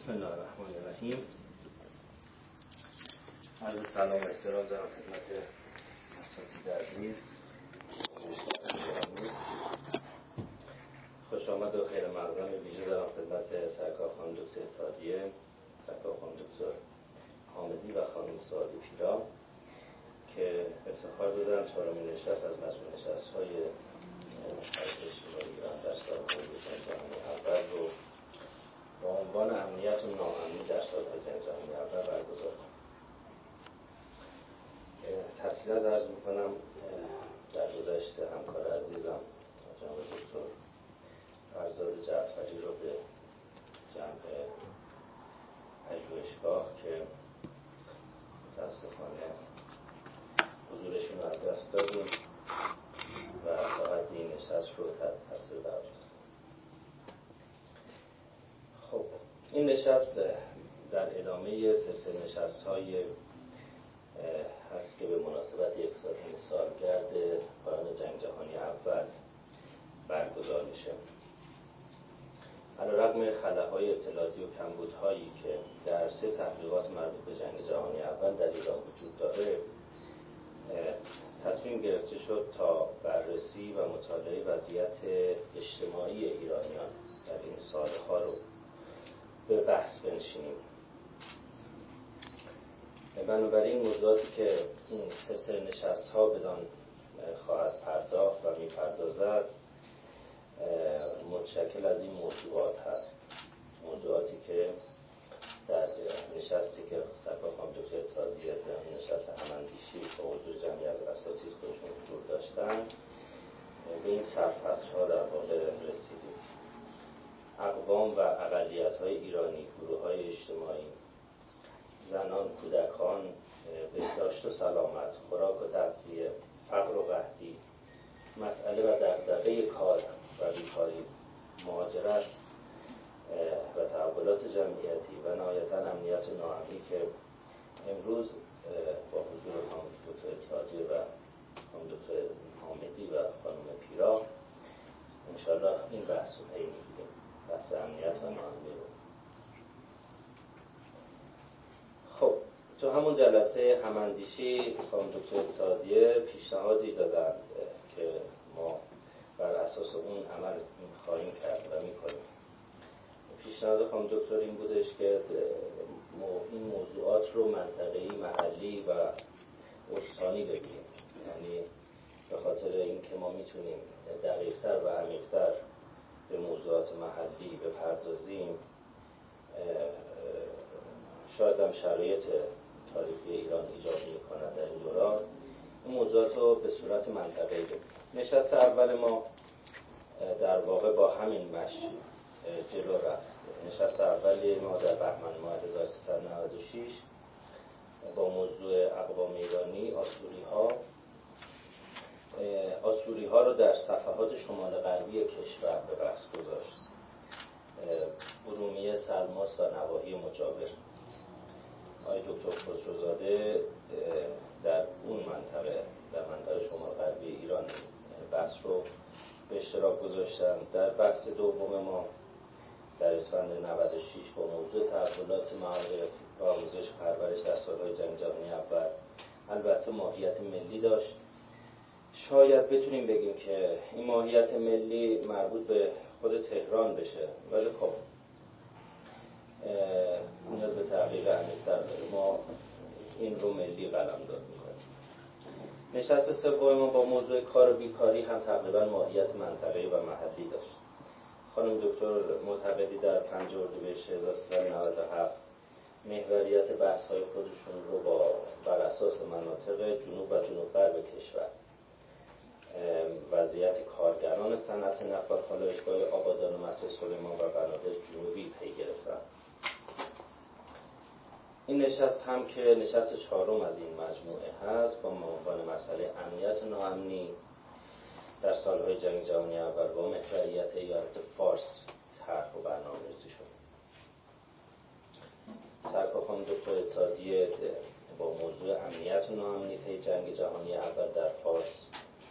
بسم الله الرحمن الرحیم. عرض سلام و احترام دارم خدمت اساتید عزیز. خوش آمد و خیر مقدم ویژه دارم خدمت سرکار خانم دکتر اتحادیه، سرکار خانم دکتر حامدی و خانم سعادی پیرا که افتخار دادن چهارمین نشست از مجموع نشست‌های مختلف اجتماعی ایران در سال‌های جنگ اول رو با عنوان امنیت و ناامنی در سال‌های جنگ جهانی اول برگزار کنم. تفصیلات عرض می‌کنم. در گذشته همکار عزیزم جناب دکتر فرزاد جعفری رو به جمع پژوهشگاه که متاسفانه حضورشون رو از دست دادیم و فقط این نشست رو تحت تاثیر قرار دادیم. خب این نشست در ادامه سلسله نشست‌های هست که به مناسبت 100 سالگرد پایان جنگ جهانی اول برگزار میشه. علیرغم خلاهای اطلاعاتی و کمبودهایی که در 3 تحقیقات مربوط به جنگ جهانی اول در ایران وجود داره، تصمیم گرفته شد تا بررسی و مطالعه وضعیت اجتماعی ایرانیان در این سالها رو به بحث بنشینیم. بنابراین موضوعاتی که این سلسله نشست‌ها بدان خواهد پرداخت و می‌پردازد متشکل از این موضوعات هست. موضوعاتی که در نشستی که سرکار خانم دکتر اتحادیه در نشست هماندیشی با حضور جمعی از اساتید خودشون حضور داشتن، به این سرفصل‌ها در واقع رسیدیم. اقوام و اقلیت‌های ایرانی، گروه‌های اجتماعی، زنان، کودکان، بهداشت و سلامت، خوراک و تغذیه، فقر و قحطی، مسئله و دغدغه کار و بیکاری، مهاجرت و تحولات جمعیتی و نهایتاً امنیت و ناامنی که امروز با حضور خانم دکتر اتحادیه و خانم دکتر حامدی و خانم پیرا انشاءالله این بحث رو پی می‌گیریم، بحث امنیت و ناامنی رو. خب تو همون جلسه هماندیشی خانم دکتر اتحادیه پیشنهادی دادند که ما بر اساس اون عمل خواهیم کرد و میکنیم. پیشنهاد خانم دکتر این بودش که این موضوعات رو منطقه‌ای، محلی و استانی ببینیم. یعنی به خاطر اینکه ما میتونیم دقیق‌تر و عمیق‌تر به موضوعات محلی بپردازیم، شاید هم شرایط تاریخی ایران ایجاد می‌کند در این دوران این موضوعات رو به صورت منطقه‌ای ببینیم. نشست اول ما در واقع با همین مشی جلو رفت. نشست اولی ما در بهمن ماه 1396 با موضوع اقوام ایرانی، آسوری ها رو در صفحات شمال غربی کشور به بحث گذاشت. ارومیه، سلماس و نواحی مجاور. آقای دکتر خسروزاده در اون منطقه، در منطقه شمال غربی ایران بحث رو به اشتراک گذاشتن. در بحث دوم ما در اسفند 96 با موضوع تحولات معارف و آموزش پرورش در سالهای جنگ جهانی اول البته ماهیت ملی داشت. شاید بتونیم بگیم که این ماهیت ملی مربوط به خود تهران بشه، ولی خب نیاز به تحقیق عمیق‌تر داره. ما این رو ملی قلمداد می‌کنیم. نشست سوم ما با موضوع کار و بیکاری هم تقریبا ماهیت منطقه‌ای و محلی داشت. خانم دکتر معتقدی در 5 اردیبهشت 1397 محوریت بحث‌های خودشون رو بر اساس مناطق جنوب و جنوب غرب کشور، وضعیت کارگران صنعت نفت و خالصگاه آبادان و مسجد سلیمان و بنادر جنوبی پی گرفتن. این نشست هم که نشست 4م از این مجموعه هست با عنوان مسئله امنیت و ناامنی در سالهای جنگ جهانی اول با محوریت ایالت فارس طرح و برنامه‌ریزی شد. سرکار خانم دکتر اتحادیه با موضوع امنیت و ناامنی طی جنگ جهانی اول در فارس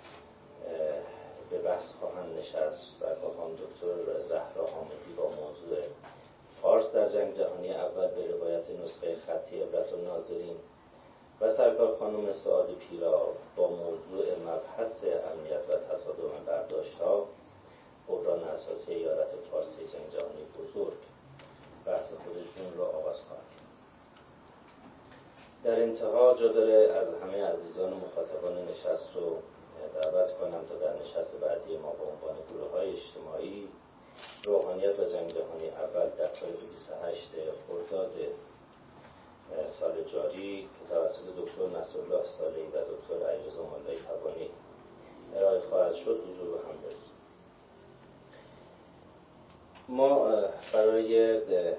به بحث خواهند نشست. سرکار خانم دکتر زهرا حامدی با موضوع فارس در جنگ جهانی خانم سعادی پیرا با موضوع مبحث امنیت و تصادم برداشت‌ها بحران اساسی ایالت فارسی جنگ جهانی بزرگ بحث خودشون رو آغاز خواهند. در انتها جا داره از همه عزیزان مخاطبان نشست رو دعوت کنم تا در نشست بعدی ما با عنوان گروه‌های اجتماعی روحانیت و جنگ جهانی اول در تاریخ 28 خرداد سال جاری که توسط دکتر نصرالله صالحی و دکتر علیرضا مولایی تبانی ارائه خواهد شد حضور به هم برسیم. ما برای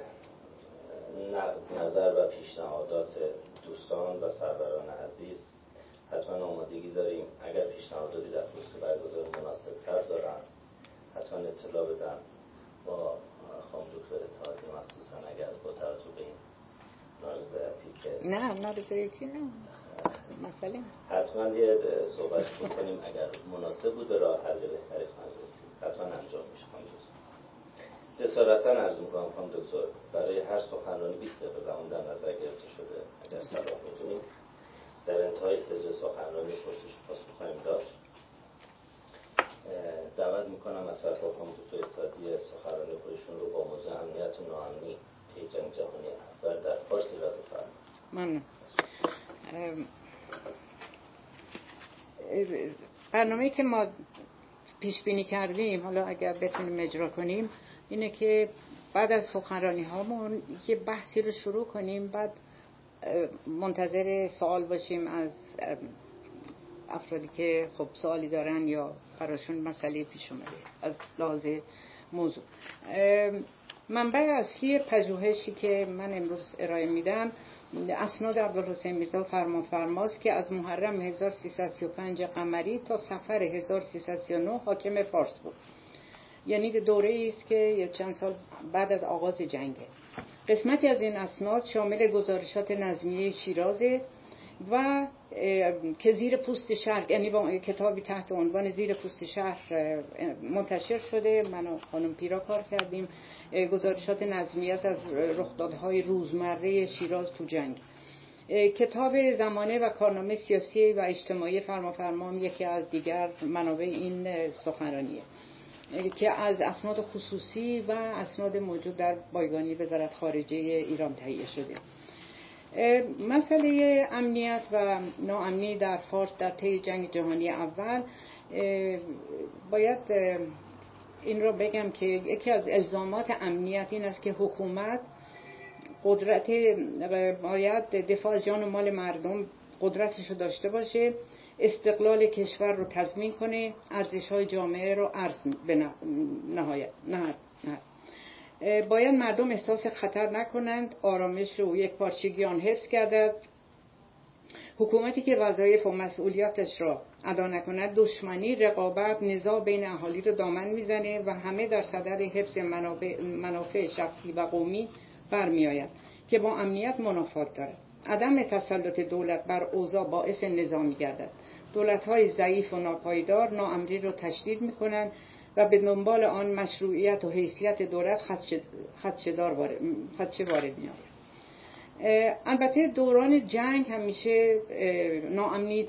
نظر و پیشنهادات دوستان و سروران عزیز حتما آمادگی داریم. اگر پیشنهاداتی در خصوص برگزار مناسب‌تر دارن حتما اطلاع بدن با خانم دکتر اتحادی، مخصوصا اگر با توجه به این نارضایتی که نارضایتی نه مسئله حتما یه صحبت بکنیم. اگر مناسب بود به راه حل بهتری خواهد رسید. حتما انجام میشه. جسارتا عرض می‌کنم خانم دکتر برای هر سخنرانی 20 دقیقه زمان در نظر گرفته شده. اگر صلاح می‌دونید در انتهای سری سخنرانی پرسش و پاسخ خواهیم داشت. دعوت می‌کنم از طرف خانم دکتر اتحادی سخنرانی خودشون رو با موضوع امنیت و ناامنی طی جنگ جهانی اول در فارس ایراد بفرمایید. برنامه‌ای که ما پیش بینی کردیم، حالا اگر بتونیم اجرا کنیم، اینه که بعد از سخنرانی هامون یه بحثی رو شروع کنیم، بعد منتظر سوال باشیم از افرادی که خب سوالی دارن یا براشون مسئله پیش اومده از لحاظ موضوع. منبع اصلی پژوهشی که من امروز ارائه میدم اسناد عبدالحسین میرزا فرمانفرماست که از محرم 1335 قمری تا صفر 1339 حاکم فارس بود. یعنی دوره‌ای است که چند سال بعد از آغاز جنگه. قسمتی از این اسناد شامل گزارشات نظمیه شیرازه و که زیر پوست شهر، یعنی با کتابی تحت عنوان زیر پوست شهر منتشر شده. من و خانم پیرا کار کردیم. گزارشات نظمیه از رخدادهای روزمره شیراز تو جنگ. کتاب زمانه و کارنامه سیاسی و اجتماعی فرمانفرما یکی از دیگر منابع این سخنرانیه که از اسناد خصوصی و اسناد موجود در بایگانی وزارت خارجه ایران تهیه شده. مسئله امنیت و ناامنی در فارس در طی جنگ جهانی اول، باید این را بگم که یکی از الزامات امنیت این است که حکومت قدرت باید دفاع از جان و مال مردم قدرتش رو داشته باشه، استقلال کشور رو تضمین کنه، ارزش‌های جامعه رو باید مردم احساس خطر نکنند، آرامش رو یک پارچگی آن حفظ گردد. حکومتی که وظایف و مسئولیاتش را ادا نکند دشمنی، رقابت، نزاع بین اهالی رو دامن میزنه و همه در صدد حفظ منافع شخصی و قومی برمیآید که با امنیت منافات دارد. عدم تسلط دولت بر اوضاع باعث نزاع می‌گردد. دولت‌های ضعیف و ناپایدار ناامنی را تشدید می‌کنند و به دنبال آن مشروعیت و حیثیت دولت خدشه وارد می‌آید. البته دوران جنگ همیشه ناامنی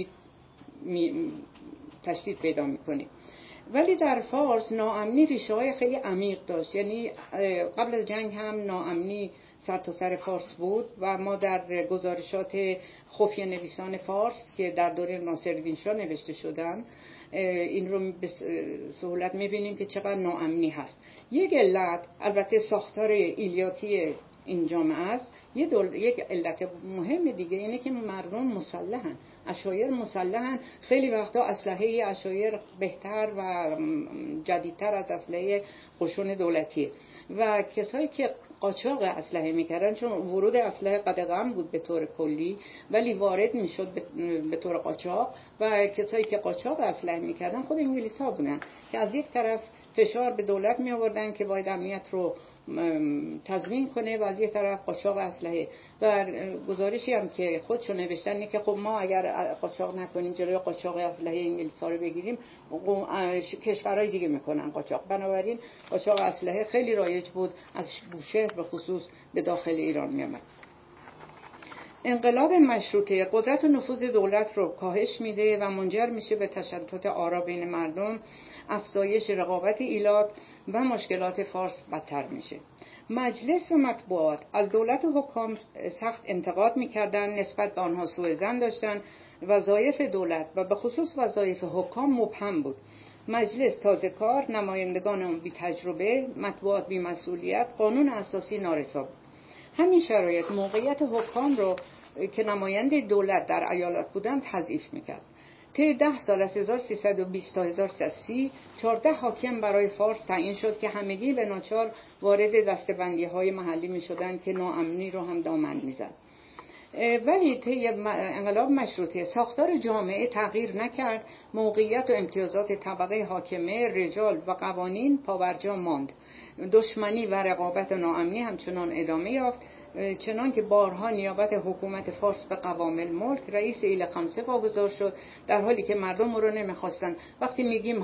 تشدید پیدا می‌کنه، ولی در فارس ناامنی ریشه‌های خیلی عمیق داشت. یعنی قبل از جنگ هم ناامنی سر تا سر فارس بود و ما در گزارشات خفیه نویسان فارس که در دوره ناصرالدین شاه نوشته شدن این رو به سهولت می‌بینیم که چقدر ناامنی هست. یک علت البته ساختار ایلیاتی این جامعه است. یک علت مهم دیگه اینه که مردم مسلحن، عشایر مسلحن. خیلی وقتا اسلحه عشایر بهتر و جدیدتر از اسلحه قشون دولتی و کسایی که قاچاق اسلحه میکردن، چون ورود اسلحه قدغن بود به طور کلی ولی وارد میشد به طور قاچاق، و کسایی که قاچاق اسلحه میکردن خود انگلیس‌ها بودن که از یک طرف فشار به دولت می آوردن که باید امنیت رو تضمین کنه و از یک طرف قاچاق اسلحه. و گزارشی هم که خودشون نوشتن اینه که خب ما اگر قاچاق نکنیم، جلوی قاچاق اسلحه انگلیس‌ها رو بگیریم، کشورهای دیگه میکنن قاچاق. بنابراین قاچاق اسلحه خیلی رایج بود، از بوشهر به خصوص به داخل ایران میامد. انقلاب مشروطه قدرت و نفوذ دولت رو کاهش میده و منجر میشه به تشتت آرا بین مردم، افزایش رقابت ایلات و مشکلات فارس بدتر میشه. مجلس و مطبوعات از دولت و حکام سخت انتقاد میکردن، نسبت به آنها سوء ظن داشتن. وظایف دولت و به خصوص وظایف حکام مبهم بود. مجلس تازه کار، نمایندگان اون بی تجربه، مطبوعات بی مسئولیت، قانون اساسی نارسا بود. همین شرایط موقعیت حکام رو که نماینده دولت در ایالات بودند تضعیف میکرد. طی 10 سال از 1320 تا 1330 14 حاکم برای فارس تعیین شد که همگی به ناچار وارد دسته‌بندی‌های محلی می‌شدند که ناامنی رو هم دامن می‌زد. ولی طی انقلاب مشروطه ساختار جامعه تغییر نکرد، موقعیت و امتیازات طبقه حاکمه، رجال و قوانین پابرجا ماند. دشمنی و رقابت و ناامنی همچنان ادامه یافت، چنان که بارها نیابت حکومت فارس به قوام الملک رئیس ایل خمسه واگذار شد، در حالی که مردم رو نمیخواستن. وقتی میگیم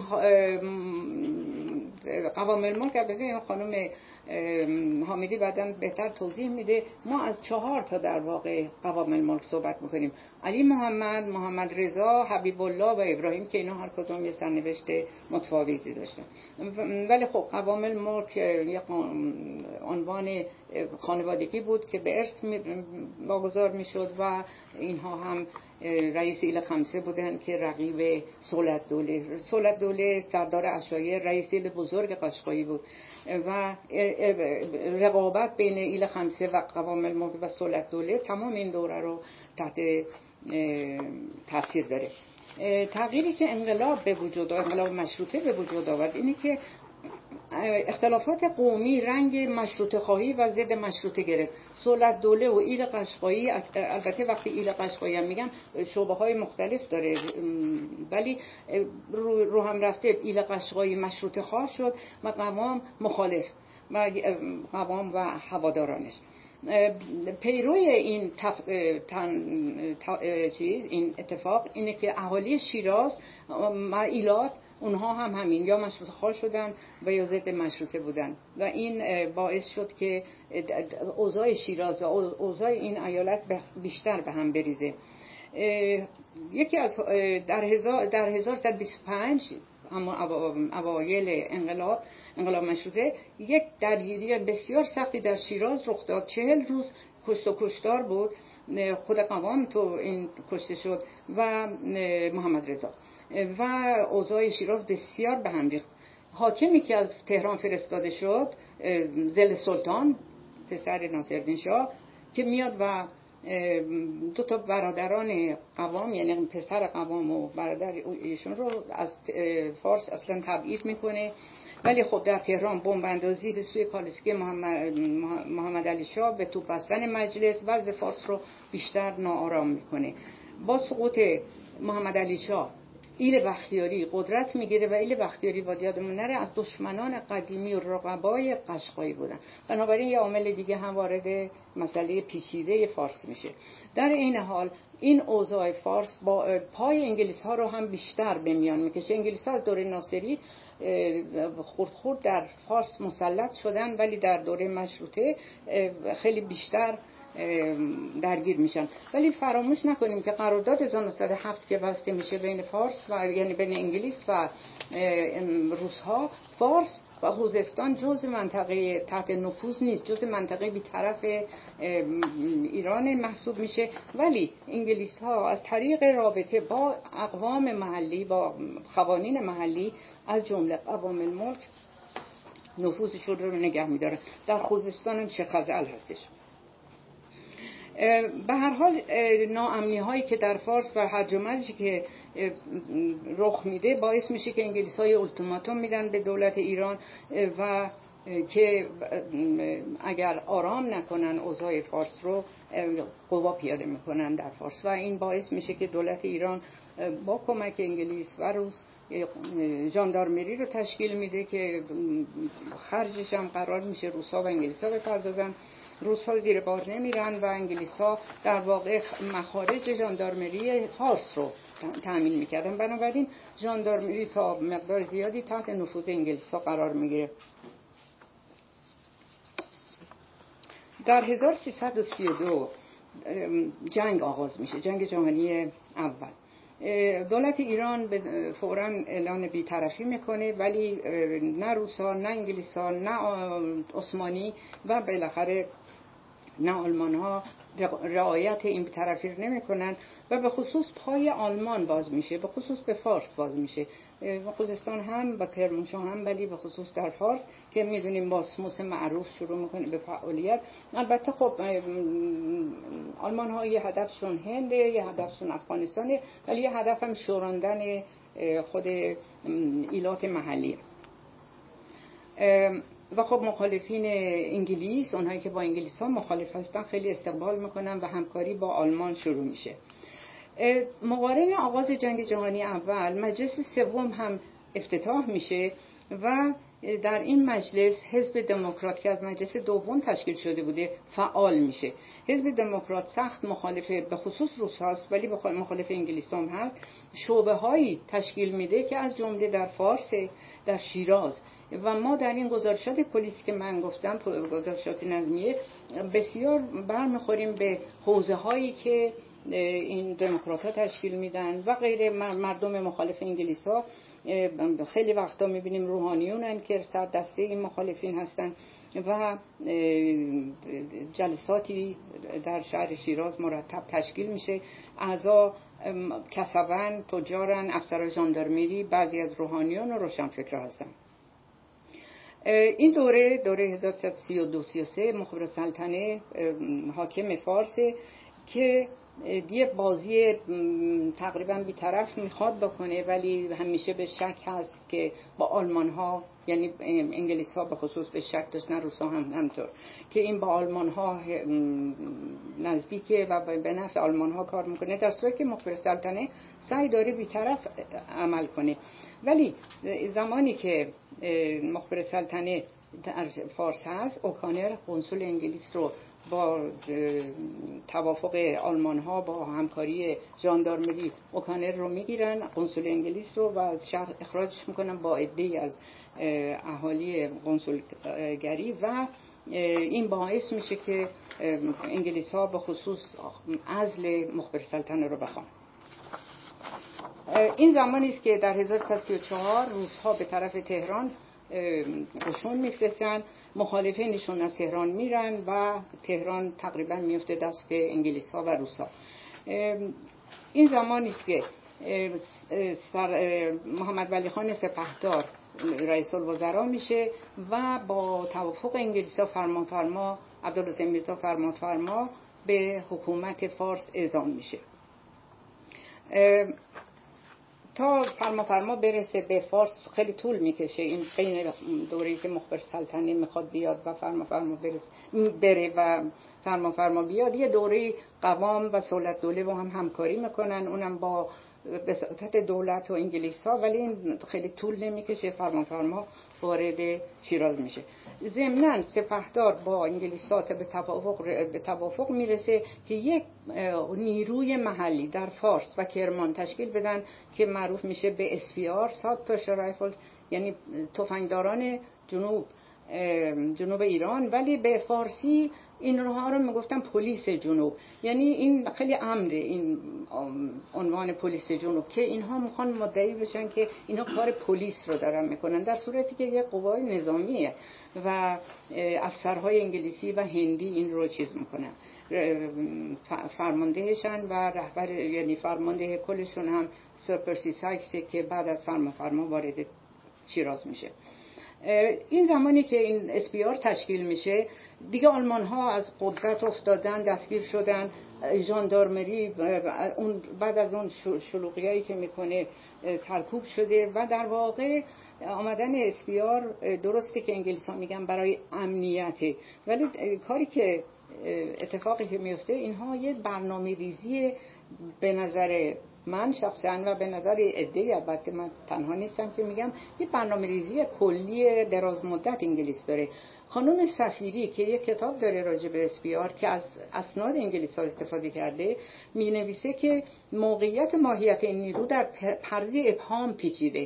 قوام الملک، البته خانم حامدی بعداً بهتر توضیح میده، ما از 4 تا در واقع قوام الملک صحبت میکنیم: علی محمد، محمد رضا، حبیب الله و ابراهیم، که اینا هر کدوم یه سرنوشت متفاوتی داشتن. ولی خب قوام الملک یک عنوان خانوادگی بود که به ارث واگذار میشد و اینها هم رئیس ایل خمسه بودن که رقیب سولت دوله سردار عشایر رئیس ایل بزرگ قشقایی بود و رقابت بین ایل خمسه و قوام الملک و سولت دوله تمام این دوره رو تحت تاثیر داره. تغییری که انقلاب مشروطه به وجود آورد اینه که اختلافات قومی رنگ مشروطه خواهی و ضد مشروطه گرفت. سولت دوله و ایل قشقایی، البته وقتی ایل قشقایی هم میگم شعبه های مختلف داره، ولی رو هم رفته ایل قشقایی مشروطه خواه شد و قوام مخالف و قوام و هوادارانش. پیروی این این اتفاق اینه که اهالی شیراز و ایلات اونها هم همین یا مشروطه خواه شدن و یا ضد مشروطه بودن و این باعث شد که اوضاع شیراز و اوضاع این ایالت بیشتر به هم بریزه. یکی از در 1325 اوایل انقلاب مشروطه یک درگیری بسیار سختی در شیراز رخ داد. 40 روز کشت و کشتار بود. خود قوام تو این کشته شد و محمد رضا و اوضاع شیراز بسیار به هم ریخت. حاکمی که از تهران فرستاده شد، ضل سلطان پسر ناصرالدین شاه، که میاد و 2 تا برادران قوام، یعنی پسر قوام و برادر ایشون رو از فارس اصلا تبعید میکنه. ولی خب در تهران بمب اندازی به سوی کالسکه محمد علی شاه به توپ بستن مجلس وضع فارس رو بیشتر ناآرام میکنه. با سقوط محمد علی شاه ایل بختیاری قدرت میگیره و ایل بختیاری باید یادمون نره از دشمنان قدیمی و رقبای قشقایی بودن. بنابراین یه عامل دیگه هم وارد مسئله پیچیده فارس میشه. در این حال این اوضاع فارس با پای انگلیس ها رو هم بیشتر به میان میکشه. انگلیس ها از دوره ناصری خورد در فارس مسلط شدن، ولی در دوره مشروطه خیلی بیشتر درگیر میشن. ولی فراموش نکنیم که قرارداد 1907 که بسته میشه بین فارس و یعنی بین انگلیس و روس‌ها، فارس و خوزستان جزء منطقه تحت نفوذ نیست، جزء منطقه بی‌طرف ایران محسوب میشه. ولی انگلیس‌ها از طریق رابطه با اقوام محلی، با قوانین محلی از جمله قوام الملک نفوذشون رو نگه می‌دارن. در خوزستان هم شیخ خزعل هستش. به هر حال ناامنی هایی که در فارس و هرج و مرجی که رخ میده باعث میشه که انگلیس های التیماتوم میدن به دولت ایران و که اگر آرام نکنن اوضاع فارس رو قوا پیاده میکنن در فارس و این باعث میشه که دولت ایران با کمک انگلیس و روس ژاندارمری رو تشکیل میده که خرجش هم قرار میشه روس‌ها و انگلیس‌ها بپردازن. روس‌ها زیر بار نمیرن و انگلیس‌ها در واقع مخارج ژاندارمری فارس رو تأمین میکردن. بنابراین ژاندارمری تا مقدار زیادی تحت نفوذ انگلیس‌ها قرار میگیره. در 1332 جنگ آغاز میشه، جنگ جهانی اول. دولت ایران فوراً اعلان بی‌طرفی میکنه، ولی نه روسا، نه انگلیسا، نه عثمانی و بالاخره نه آلمان ها رعایت این بی‌طرفی رو نمیکنن و به خصوص پای آلمان باز میشه، به خصوص به فارس باز میشه، خوزستان هم و کرمانشاه هم، ولی به خصوص در فارس که میدونیم باسموس معروف شروع میکنه به فعالیت. البته خب آلمان ها یه هدفشون هنده، یه هدفشون افغانستانه، ولی یه هدف هم شوراندن خود ایالات محلی. و خب مخالفین انگلیس، اونهایی که با انگلیس ها مخالف هستن، خیلی استقبال میکنن و همکاری با آلمان شروع میشه. مقارن آغاز جنگ جهانی اول مجلس سوم هم افتتاح میشه و در این مجلس حزب دموکرات که از مجلس دوم تشکیل شده بوده فعال میشه. حزب دموکرات سخت مخالف به خصوص روس هست، ولی مخالف انگلیس هم هست. شعبه هایی تشکیل میده که از جمله در فارس، در شیراز و ما در این گزارشات پلیسی که من گفتم، گزارشات نظمیه، بسیار برمیخوریم به حوزه هایی که این دموکرات ها تشکیل میدن و غیر مردم مخالف انگلیس ها. خیلی وقتا میبینیم روحانیونن که سر دسته این مخالفین هستن و جلساتی در شهر شیراز مرتب تشکیل میشه. اعضا کسبن، تجارن، افسر ژاندارمری، بعضی از روحانیون و روشنفکرها هستن. این دوره 1332-33 مخبرالسلطنه حاکم فارس که یه بازی تقریبا بی‌طرف میخواد بکنه، ولی همیشه به شک هست که با آلمان ها، یعنی انگلیس ها به خصوص به شک داشت، نه روسا هم همطور، که این با آلمان ها نزدیکه و به نفع آلمان ها کار میکنه، در صورتی که مخبرالسلطنه سعی داره بی‌طرف عمل کنه. ولی زمانی که مخبرالسلطنه در فارس هست، اوکانر قنصل انگلیس رو با توافق آلمان ها با همکاری ژاندارمری اوکانر رو میگیرن، قنصل انگلیس رو، و از شهر اخراجش میکنن با عده‌ای از اهالی قنصلگری و این باعث میشه که انگلیس ها به خصوص عزل مخبرالسلطنه رو بخوان. این زمانی است که در 1334 روس‌ها به طرف تهران قشون میفرستن، مخالفینشون از تهران میرن و تهران تقریبا میفته دست انگلیس‌ها و روس‌ها. این زمانی است که محمد ولی خان سپهدار رئیس الوزراء میشه و با توافق انگلیس‌ها فرمانفرما عبدالحسین میرزا فرمانفرما به حکومت فارس اعزام میشه. تا فرمانفرما برسه به فارس خیلی طول میکشه. این بین دوره‌ای که مخبرالسلطنه میخواد بیاد و فرمانفرما بره و فرمانفرما بیاد، یه دوره قوام و صلح دوله با هم همکاری میکنن، اونم با وساطت دولت و انگلیس ها، ولی این خیلی طول نمیکشه، فرمانفرما وارد شیراز میشه. ضمناً سپهدار با انگلیس ها به توافق میرسه که یک نیروی محلی در فارس و کرمان تشکیل بدن که معروف میشه به SPR، ساوت پرشر رایفلز، یعنی تفنگداران جنوب ایران، ولی به فارسی اینها رو میگفتن پلیس جنوب. یعنی این خیلی امره، این عنوان پلیس جنوب، که اینها میخوان مدعی بشن که اینا کار پلیس رو دارن میکنن، در صورتی که یه قوای نظامیه و افسرهای انگلیسی و هندی این رو چیز میکنن، فرماندهشن و رهبر، یعنی فرمانده کلشون هم سر پرسی سایکسه که بعد از فرمانفرما وارد شیراز میشه. این زمانی که این SPR تشکیل میشه، دیگه آلمان ها از قدرت افتادن، دستگیر شدن، ژاندارمری اون بعد از اون شلوغیایی که میکنه سرکوب شده و در واقع آمدن SPR درسته که انگلیس ها میگن برای امنیته، ولی کاری که اتفاقی که میفته، اینها یه برنامه ریزی به نظر من شخصا و به نظر عده‌ای، البته من تنها نیستم که میگم، یه برنامه ریزی کلی دراز مدت انگلیس داره. خانم سفیری که یک کتاب داره راجع به SPR که از اسناد انگلیس ها استفاده کرده، می نویسه که موقعیت ماهیت این نیرو در پرده ابهام پیچیده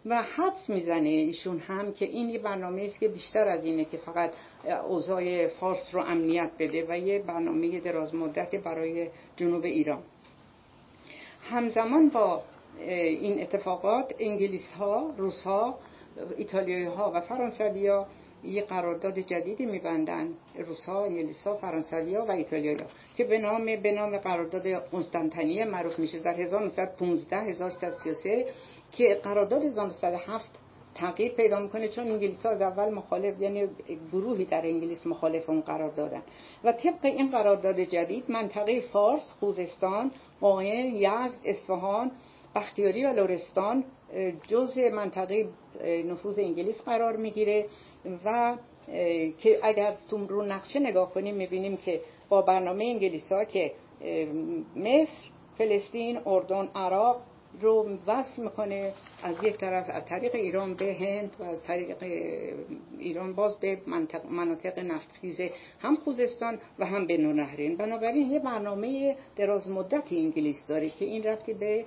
و حدس میزنه ایشون هم که این یه برنامه است که بیشتر از اینه که فقط اوضاع فارس رو امنیت بده و یه برنامه دراز مدت برای جنوب ایران. همزمان با این اتفاقات انگلیس ها، روس ها، ایتالیایی ها و فرانسوی ها یه قرارداد جدیدی می‌بندن، روس ها، انگلیس ها، فرانسوی ها و ایتالیایی ها، که به نام قرارداد قسطنطنیه معروف میشه در 1915-1133 که قرارداد 1907 تغییر پیدا میکنه چون انگلیس ها از اول مخالف، یعنی گروهی در انگلیس مخالف اون قرار دادن و طبق این قرارداد جدید منطقه فارس، خوزستان، قائن، یزد، اصفهان، بختیاری و لرستان جزء منطقه نفوذ انگلیس قرار میگیره و که اگر تو رو نقشه نگاه کنیم میبینیم که با برنامه انگلیس ها که مصر، فلسطین، اردن، عراق رو وصل میکنه از یک طرف از طریق ایران به هند و از طریق ایران باز به مناطق نفتخیز هم خوزستان و هم بین‌النهرین. بنابراین یه برنامه دراز مدتی انگلیس داره که این رفتی به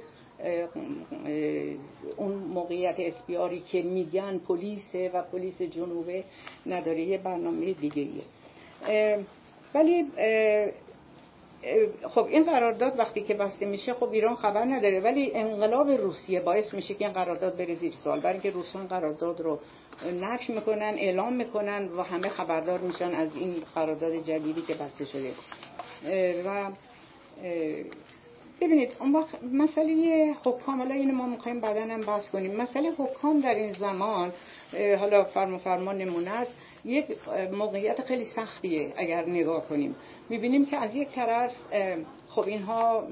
اون موقعیت اسپیاری که میگن پلیسه و پلیس جنوبه نداره، یه برنامه دیگه ایه. ولی خب این قرارداد وقتی که بسته میشه خب ایران خبر نداره، ولی انقلاب روسیه باعث میشه که این قرارداد بره زیر سوال، برای اینکه روسان قرارداد رو نفی میکنن، اعلام میکنن و همه خبردار میشن از این قرارداد جدیدی که بسته شده. و ببینید اون وقت مسئله حکام، حالا اینو ما میخوایم بعداً هم بحث کنیم، مسئله حکام در این زمان حالا فرمان نمونه است، یک موقعیت خیلی سختیه. اگر نگاه کنیم میبینیم که از یک طرف خب اینها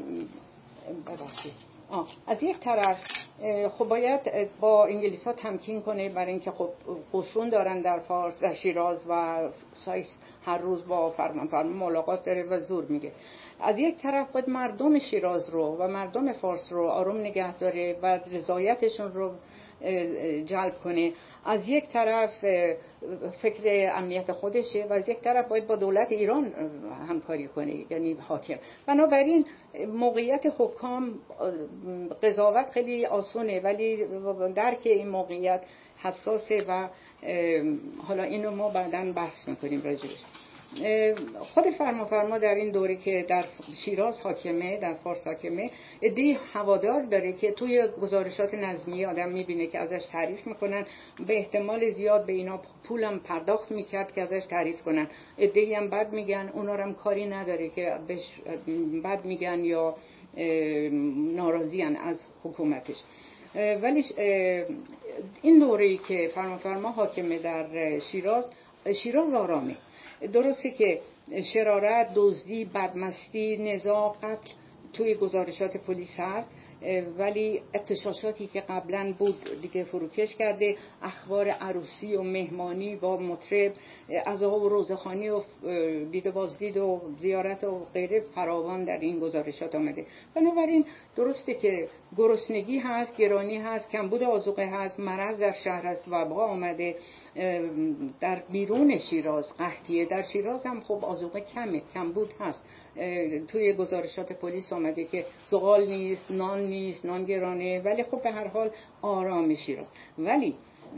از یک طرف خب باید با انگلیس ها تمکین کنه برای اینکه خب قشون دارن در فارس، در شیراز و سایس هر روز با فرمان ملاقات داره و زور میگه. از یک طرف باید مردم شیراز رو و مردم فارس رو آروم نگه داره و رضایتشون رو جلب کنه. از یک طرف فکر امنیت خودشه و از یک طرف باید با دولت ایران همکاری کنه، یعنی حاکم. بنابراین موقعیت حکام قضاوت خیلی آسونه، ولی درک این موقعیت حساسه و حالا اینو ما بعداً بحث میکنیم راجعش. خود فرما در این دوره که در شیراز حاکمه، در فارس حاکمه، عده‌ای هوادار داره که توی گزارشات نظمی آدم میبینه که ازش تعریف میکنن، به احتمال زیاد به اینا پولم پرداخت میکرد که ازش تعریف کنن. عده‌ای هم بد میگن، اونا هم کاری نداره که بد میگن یا ناراضیان از حکومتش. ولی این دوره‌ای که فرما حاکمه در شیراز آرامه. درسته که شرارت، دزدی، بدمستی، نزاع، قتل توی گزارشات پلیس هست، ولی اغتشاشاتی که قبلا بود دیگه فروکش کرده. اخبار عروسی و مهمانی با مطرب، عزا و روزخوانی و دید و بازدید و زیارت و غیره فراوان در این گزارشات آمده. بنابراین درسته که گرسنگی هست، گرانی هست، کمبود آذوقه هست، مرض در شهر هست، وبا آمده. در بیرون شیراز قحطیه، در شیراز هم خب آذوقه کمبود هست. توی گزارشات پلیس آمده که زغال نیست، نان گرانه، ولی خب به هر حال آرام شیراز. ولی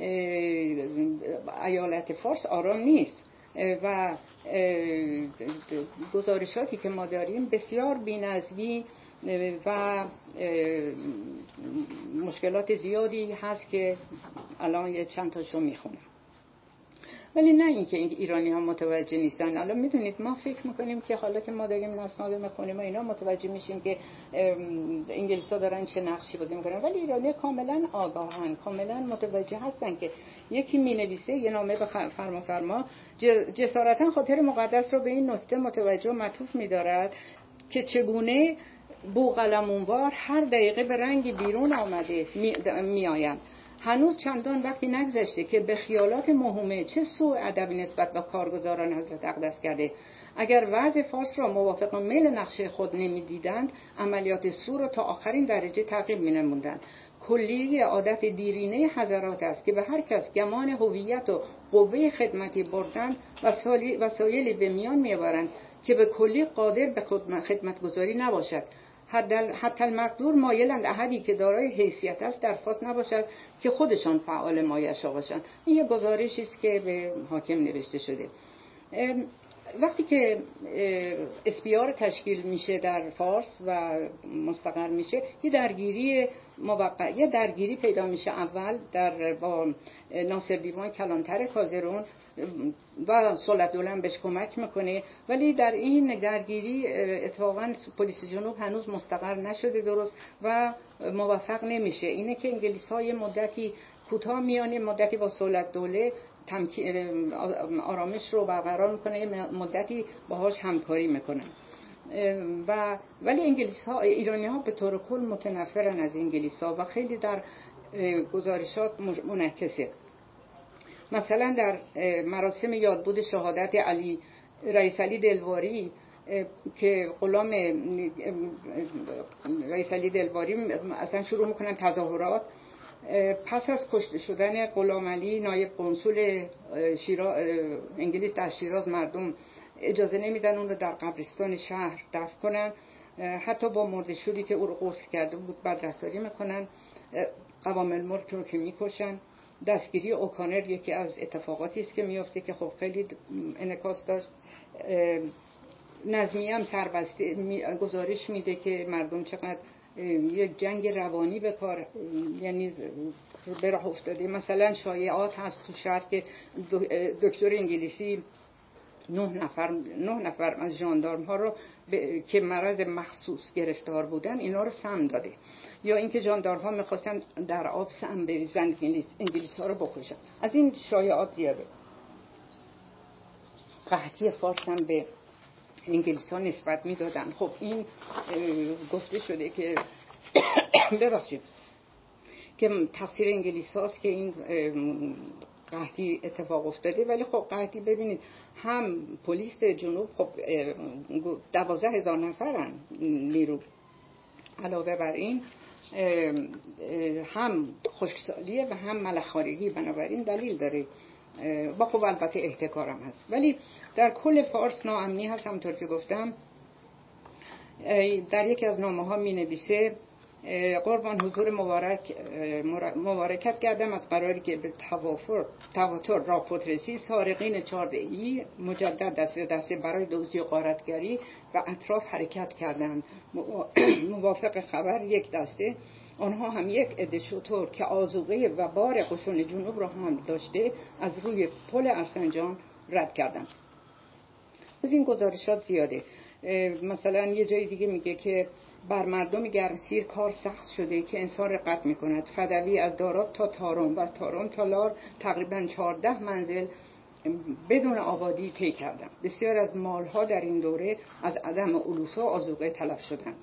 ایالت فارس آرام نیست و گزارشاتی که ما داریم بسیار بی‌نظمی و مشکلات زیادی هست که الان یه چند تاشو میخونم. ولی نه اینکه ایرانی ها متوجه نیستن. الان میدونید ما فکر میکنیم که حالا که ما داریم اسناد میخونیم و اینا متوجه میشیم که انگلیس ها دارن چه نقشی بازی میکنن، ولی ایرانی کاملا آگاهن، کاملا متوجه هستن که یکی مینویسه یه نامه به فرما جسارتا خاطر مقدس رو به این نکته متوجه و معطوف میدارد که چگونه بوقلمونوار هر دقیقه به رنگی بیرون آمده میآیند. هنوز چندان وقتی نگذشته که به خیالات موهومه چه سوء ادبی نسبت به کارگزاران حضرت اقدس کرده. اگر وضع فارس را موافق میل نقشه خود نمیدیدند، عملیات سو را تا آخرین درجه تعقیب مینمودند. کلیه عادت دیرینه حضرات است که به هر کس گمان هویت و قوه خدمتی بردن وسایلی به میان میبرند که به کلی قادر به خدمتگزاری نباشد. حتی المقدور مایلند احدی که دارای حیثیت است در فاس نباشد که خودشان فعال مایشا باشند. این یه گزارشی است که به حاکم نوشته شده. وقتی که اسپیار تشکیل میشه در فارس و مستقر میشه، یه درگیری پیدا میشه اول با ناصر دیوان کلانتر کازرون و صلح‌الدوله هم بهش کمک میکنه، ولی در این درگیری اتفاقا پلیس جنوب هنوز مستقر نشده درست و موفق نمیشه. اینه که انگلیس‌ها یه مدتی کوتاه میانه مدتی با صلح‌الدوله آرامش رو برقرار میکنه، یه مدتی باهاش همکاری میکنن ولی ایرانی‌ها به طور کل متنفرن از انگلیس‌ها و خیلی در گزارشات منعکسه. مثلا در مراسم یادبود شهادت رئیس علی دلواری که غلام رئیس علی دلواری اصلا شروع میکنن تظاهرات پس از کشته شدن غلام علی نایب قنصل انگلیس در شیراز، مردم اجازه نمیدن اون رو در قبرستان شهر دفن کنن، حتی با مرده‌شوری که او رو غسل کرده بود بدرفتاری میکنن، قوام الملک رو که میکشن. دستگیری اوکانر یکی از اتفاقاتی است که میفته که خب خیلی انعکاس داشت. نظمیه هم سربسته گزارش میده که مردم چقدر یک جنگ روانی به کار یعنی به راه افتاده. مثلا شایعات هست تو شهر که دکتر انگلیسی 9 نفر از ژاندارم ها رو که مرض مخصوص گرفتار بودن اینا رو سم داده، یا اینکه ژاندارم ها میخواستن در آب سم بریزن انگلیس ها رو بکشن. از این شایعات زیاده. قحطی فارس هم به انگلیس ها نسبت میدادن. خب این گفته شده که ببخشید که تقصیر انگلیس هاست که این قحطی اتفاق افتاده، ولی خب قحطی ببینید هم پلیس جنوب خب 12,000 نفرن نیرو، علاوه بر این هم خشکسالیه و هم ملخ‌خوارگی، بنابراین دلیل داره با خب البته احتکارم هست. ولی در کل فارس ناامنی هست. همونطور که گفتم در یکی از نامه ها می نویسه قربان حضور مبارکت کردم از قراری که به تواتر راپورت رسید سارقین 14ای مجدد دسته برای دزدی و غارتگری و اطراف حرکت کردند. موافق خبر یک دسته آنها هم یک عده شتر که آذوقه و بار قشون جنوب را هم داشته از روی پل ارسنجان رد کردند. از این گزارشات زیاده. مثلا یه جای دیگه میگه که بر مردم گرمسیر کار سخت شده که انسان را قطع میکند. فدوی از داراب تا تارم و از تارم تا لار تقریبا 14 منزل بدون آبادی طی کردند. بسیار از مالها در این دوره از عدم علوفه و آذوقه تلف شدند.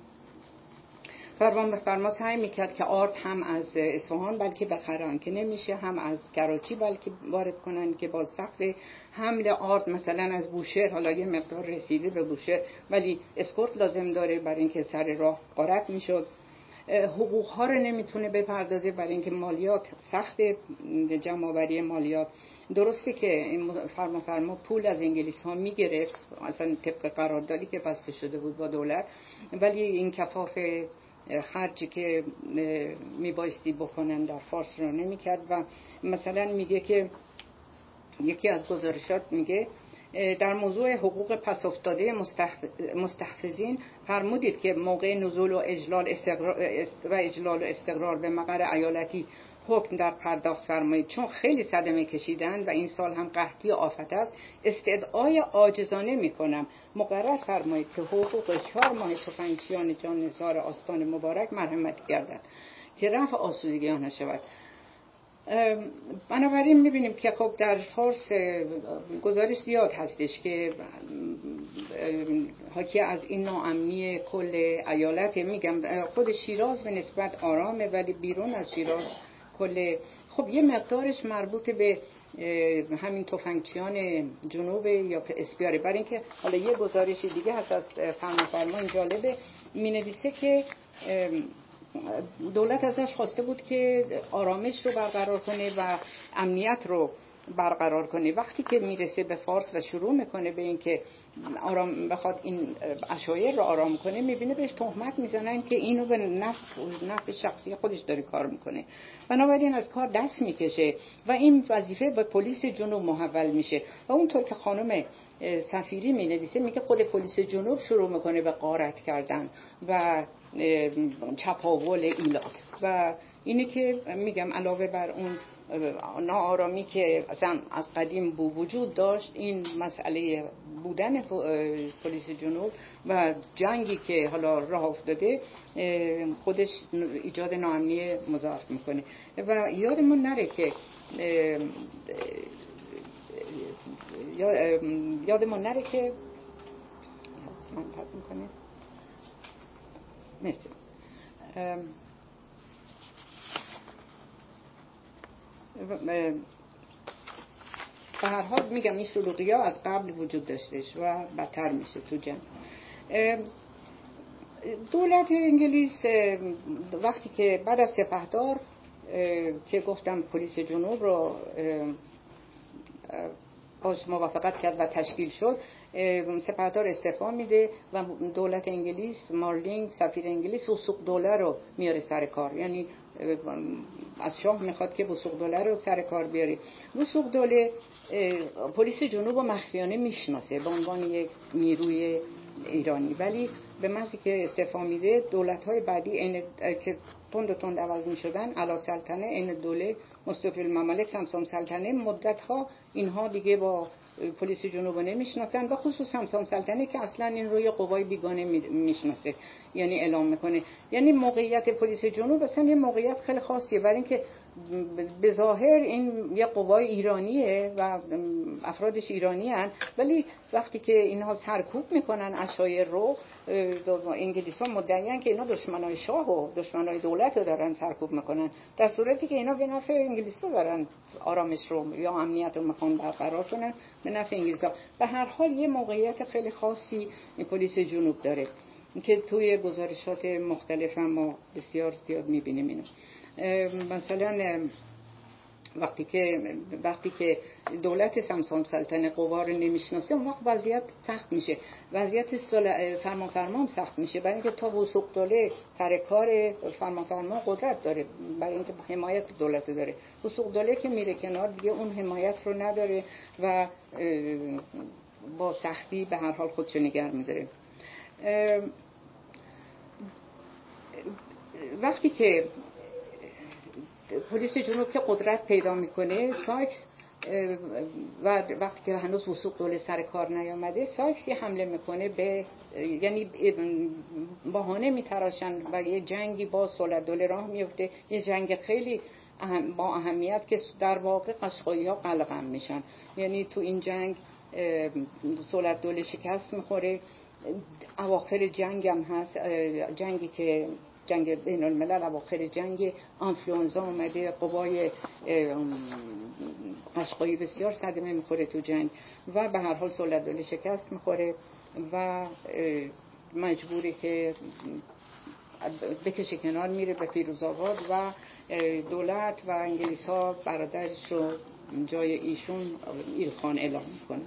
فرما سعی میکرد که آرد هم از اصفهان بلکه بخرن که نمیشه، هم از کراچی بلکه وارد کنن که باز سخت. حمل آرد مثلا از بوشهر، حالا یه مقدار رسیده به بوشهر ولی اسکورت لازم داره برای اینکه سر راه غارت میشد. حقوق ها رو نمیتونه بپردازه برای اینکه مالیات سخت، جمع‌آوری مالیات. درسته که این فرما پول از انگلیس ها میگرفت اصلا طبق قراردادی که بسته شده بود با دولت، ولی این کفاف خرجی که میبایستی بکنن در فارس رو نمیکرد. و مثلا میگه که یکی از گزارشات میگه در موضوع حقوق پس افتاده مستحفظین فرمودید که موقع نزول و اجلال و استقرار به مقر ایالتی حکم در پرداخت فرمایید، چون خیلی صدمه کشیدن و این سال هم قحطی آفت است. استدعای عاجزانه میکنم مقرر فرمایید که حقوق 4 ماه تفنگچیان جان نثار آستان مبارک مرحمت گردد که رفع آسودگی آنها شود. بنابراین میبینیم که خب در فارس گزارش زیاد هستش که حاکی از این ناامنی کل ایالت. میگم خود شیراز به نسبت آرامه، ولی بیرون از شیراز کل خب یه مقدارش مربوط به همین تفنگچیان جنوب یا اسپیاره. برای اینکه حالا یه گزارش دیگه هست از فرما این جالبه، مینویسه که دولت ازش خواسته بود که آرامش رو برقرار کنه و امنیت رو برقرار کنه. وقتی که میرسه به فارس و شروع میکنه به این که آرام بخواد این عشایر رو آرام کنه، میبینه بهش تهمت میزنن که اینو به نفع شخصی خودش داره کار میکنه. بنابراین از کار دست میکشه و این وظیفه به پلیس جنوب محول میشه و اونطور که خانم سفیری مینویسه میگه خود پلیس جنوب شروع میکنه به غارت کردن و چپاول ایلات و اینه که میگم علاوه بر اون ناآرامی که اصلا از قدیم وجود داشت، این مسئله بودن پلیس جنوب و جنگی که حالا راه افتاده خودش ایجاد ناامنی مضاعف میکنه. و یادمون نره که من پس میکنه مرسی. به هر حال میگم این شلوغی‌ها از قبل وجود داشتش و بدتر میشه تو جنگ. دولت انگلیس وقتی که بعد از سپهدار که گفتم پلیس جنوب رو باش موافقت کرد و تشکیل شد، سپهدار استعفا میده و دولت انگلیس، مارلینگ سفیر انگلیس، وثوق‌دوله رو میاره سر کار. یعنی از شاه میخواد که وثوق‌دوله رو سر کار بیاره. وثوق‌دوله پلیس جنوب رو مخفیانه میشناسه به عنوان یک نیروی ایرانی، ولی به محضی که استعفا میده دولت‌های بعدی که تند عوض میشدن، علا سلطنه، این دوله، مصطفی الممالک، سمسام سلطنه، مدت‌ها اینها دیگه با پلیس جنوب رو نمیشناسن و خصوص سمسام سلطنه که اصلا این رو یه قوای بیگانه میشناسه، یعنی اعلام میکنه. یعنی موقعیت پلیس جنوب اصلا یه موقعیت خیلی خاصیه، برای اینکه به ظاهر این یه قوای ایرانیه و افرادش ایرانی هن، ولی وقتی که اینها سرکوب میکنن عشایر رو، انگلیس ها مدعیان که اینا دشمنای شاه و دشمنای دولت رو دارن سرکوب میکنن، در صورتی که اینا به نفع انگلیس ها دارن آرامش رو یا امنیت رو میخوان برقرار کنن به نفع انگلیس ها. به هر حال یه موقعیت خیلی خاصی این پلیس جنوب داره که توی گزارشات مختلف هم ما بسیار زیاد میبینیم اینو. مثلا وقتی که دولت سمسام سلطنه قوا رو نمیشناسه، اون وقت وضعیت سخت میشه، وضعیت فرمان سخت میشه، برای اینکه تا وثوق‌دوله سر کار فرمان قدرت داره، برای اینکه حمایت دولت داره. وثوق‌دوله که میره کنار دیگه اون حمایت رو نداره و با سختی به هر حال خودشو نگه میداره. وقتی که پلیس جنوب که قدرت پیدا میکنه، سایکس و وقتی که هنوز وثوق‌دوله سر کار نیامده، سایکس یه حمله میکنه به، یعنی بهانه میتراشن و یه جنگی با صلح‌الدوله راه میفته، یه جنگ خیلی با اهمیت که در واقع قشقایی‌ها قلقم میشن. یعنی تو این جنگ صلح‌الدوله شکست میخوره. اواخر جنگ هم هست، جنگی که جنگ بین الملل، اواخر جنگ آنفلوانزا اومده، قوای قشقایی بسیار صدمه میخوره تو جنگ و به هر حال صلح‌الدوله شکست میخوره و مجبوره که بکشه کنار، میره به فیروزآباد و دولت و انگلیس ها برادرش رو جای ایشون ایلخان اعلام میکنه.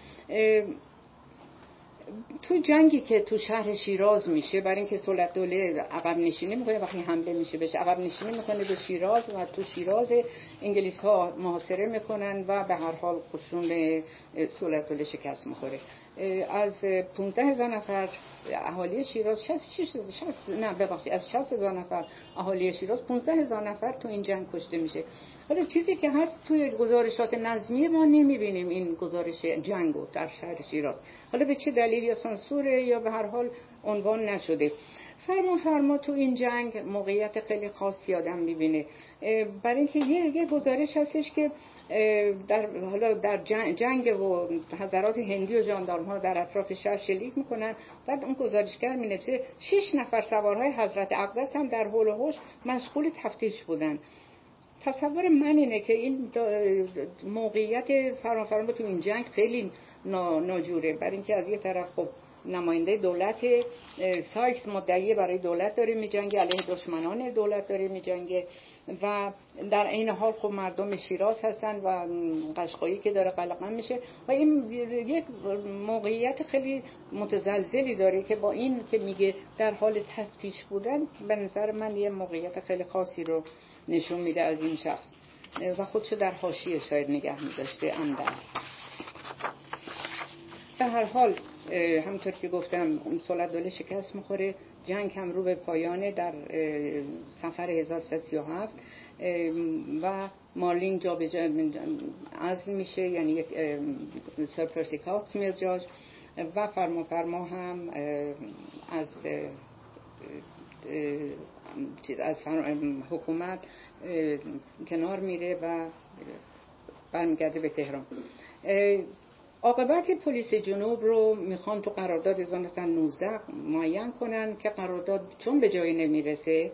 تو جنگی که تو شهر شیراز میشه، برای اینکه صلح‌الدوله عقب نشینی میکنه، وقتی حمله میشه بهش عقب نشینی میکنه به شیراز و تو شیراز انگلیس ها محاصره میکنن و به هر حال قشون صلح‌الدوله شکست میخوره. از 15,000 نفر اهالی شیراز، از 60,000 نفر اهالی شیراز 15,000 نفر تو این جنگ کشته میشه. حالا چیزی که هست توی گزارشات نظمی ما نمیبینیم این گزارش جنگو در شهر شیراز، حالا به چه دلیل، یا سانسوره یا به هر حال عنوان نشده. فرما تو این جنگ موقعیت خیلی خاصی آدم میبینه، برای اینکه یه گزارش هستش که در جنگ و حضرات هندی و ژاندارم ها در اطراف شهر شلیک میکنن. بعد اون گزارشگر مینویسه 6 نفر سوارهای حضرت اقدس هم در حول و حوش مشغول تفتیش بودن. تصور من اینه که این موقعیت فرما تو این جنگ خیلی ناجوره، برای اینکه از یه طرف خب نماینده دولت سایکس مدعی برای دولت داره میجنگه، علیه دشمنان دولت داره میجنگه و در این حال خب مردم شیراز هستن و قشقایی که داره قلقم میشه و این یک موقعیت خیلی متزلزلی داره که با این که میگه در حال تفتیش بودن، به نظر من یه موقعیت خیلی خاصی رو نشون میده از این شخص و خودشو در حاشیه شاید نگه می‌داشته عمدن. به هر حال همونطور که گفتم صلح‌الدوله شکست میخوره، جنگ هم رو به پایانه در سفر 1337 و مارلین جا به جا عزل میشه، یعنی یک سر پرسی کاکس میاد جاش و فرما هم از حکومت کنار میره و برمیگرده به تهران. عاقبت پلیس جنوب رو میخوان تو قرارداد 1919 معین کنن که قرارداد چون به جایی نمیرسه،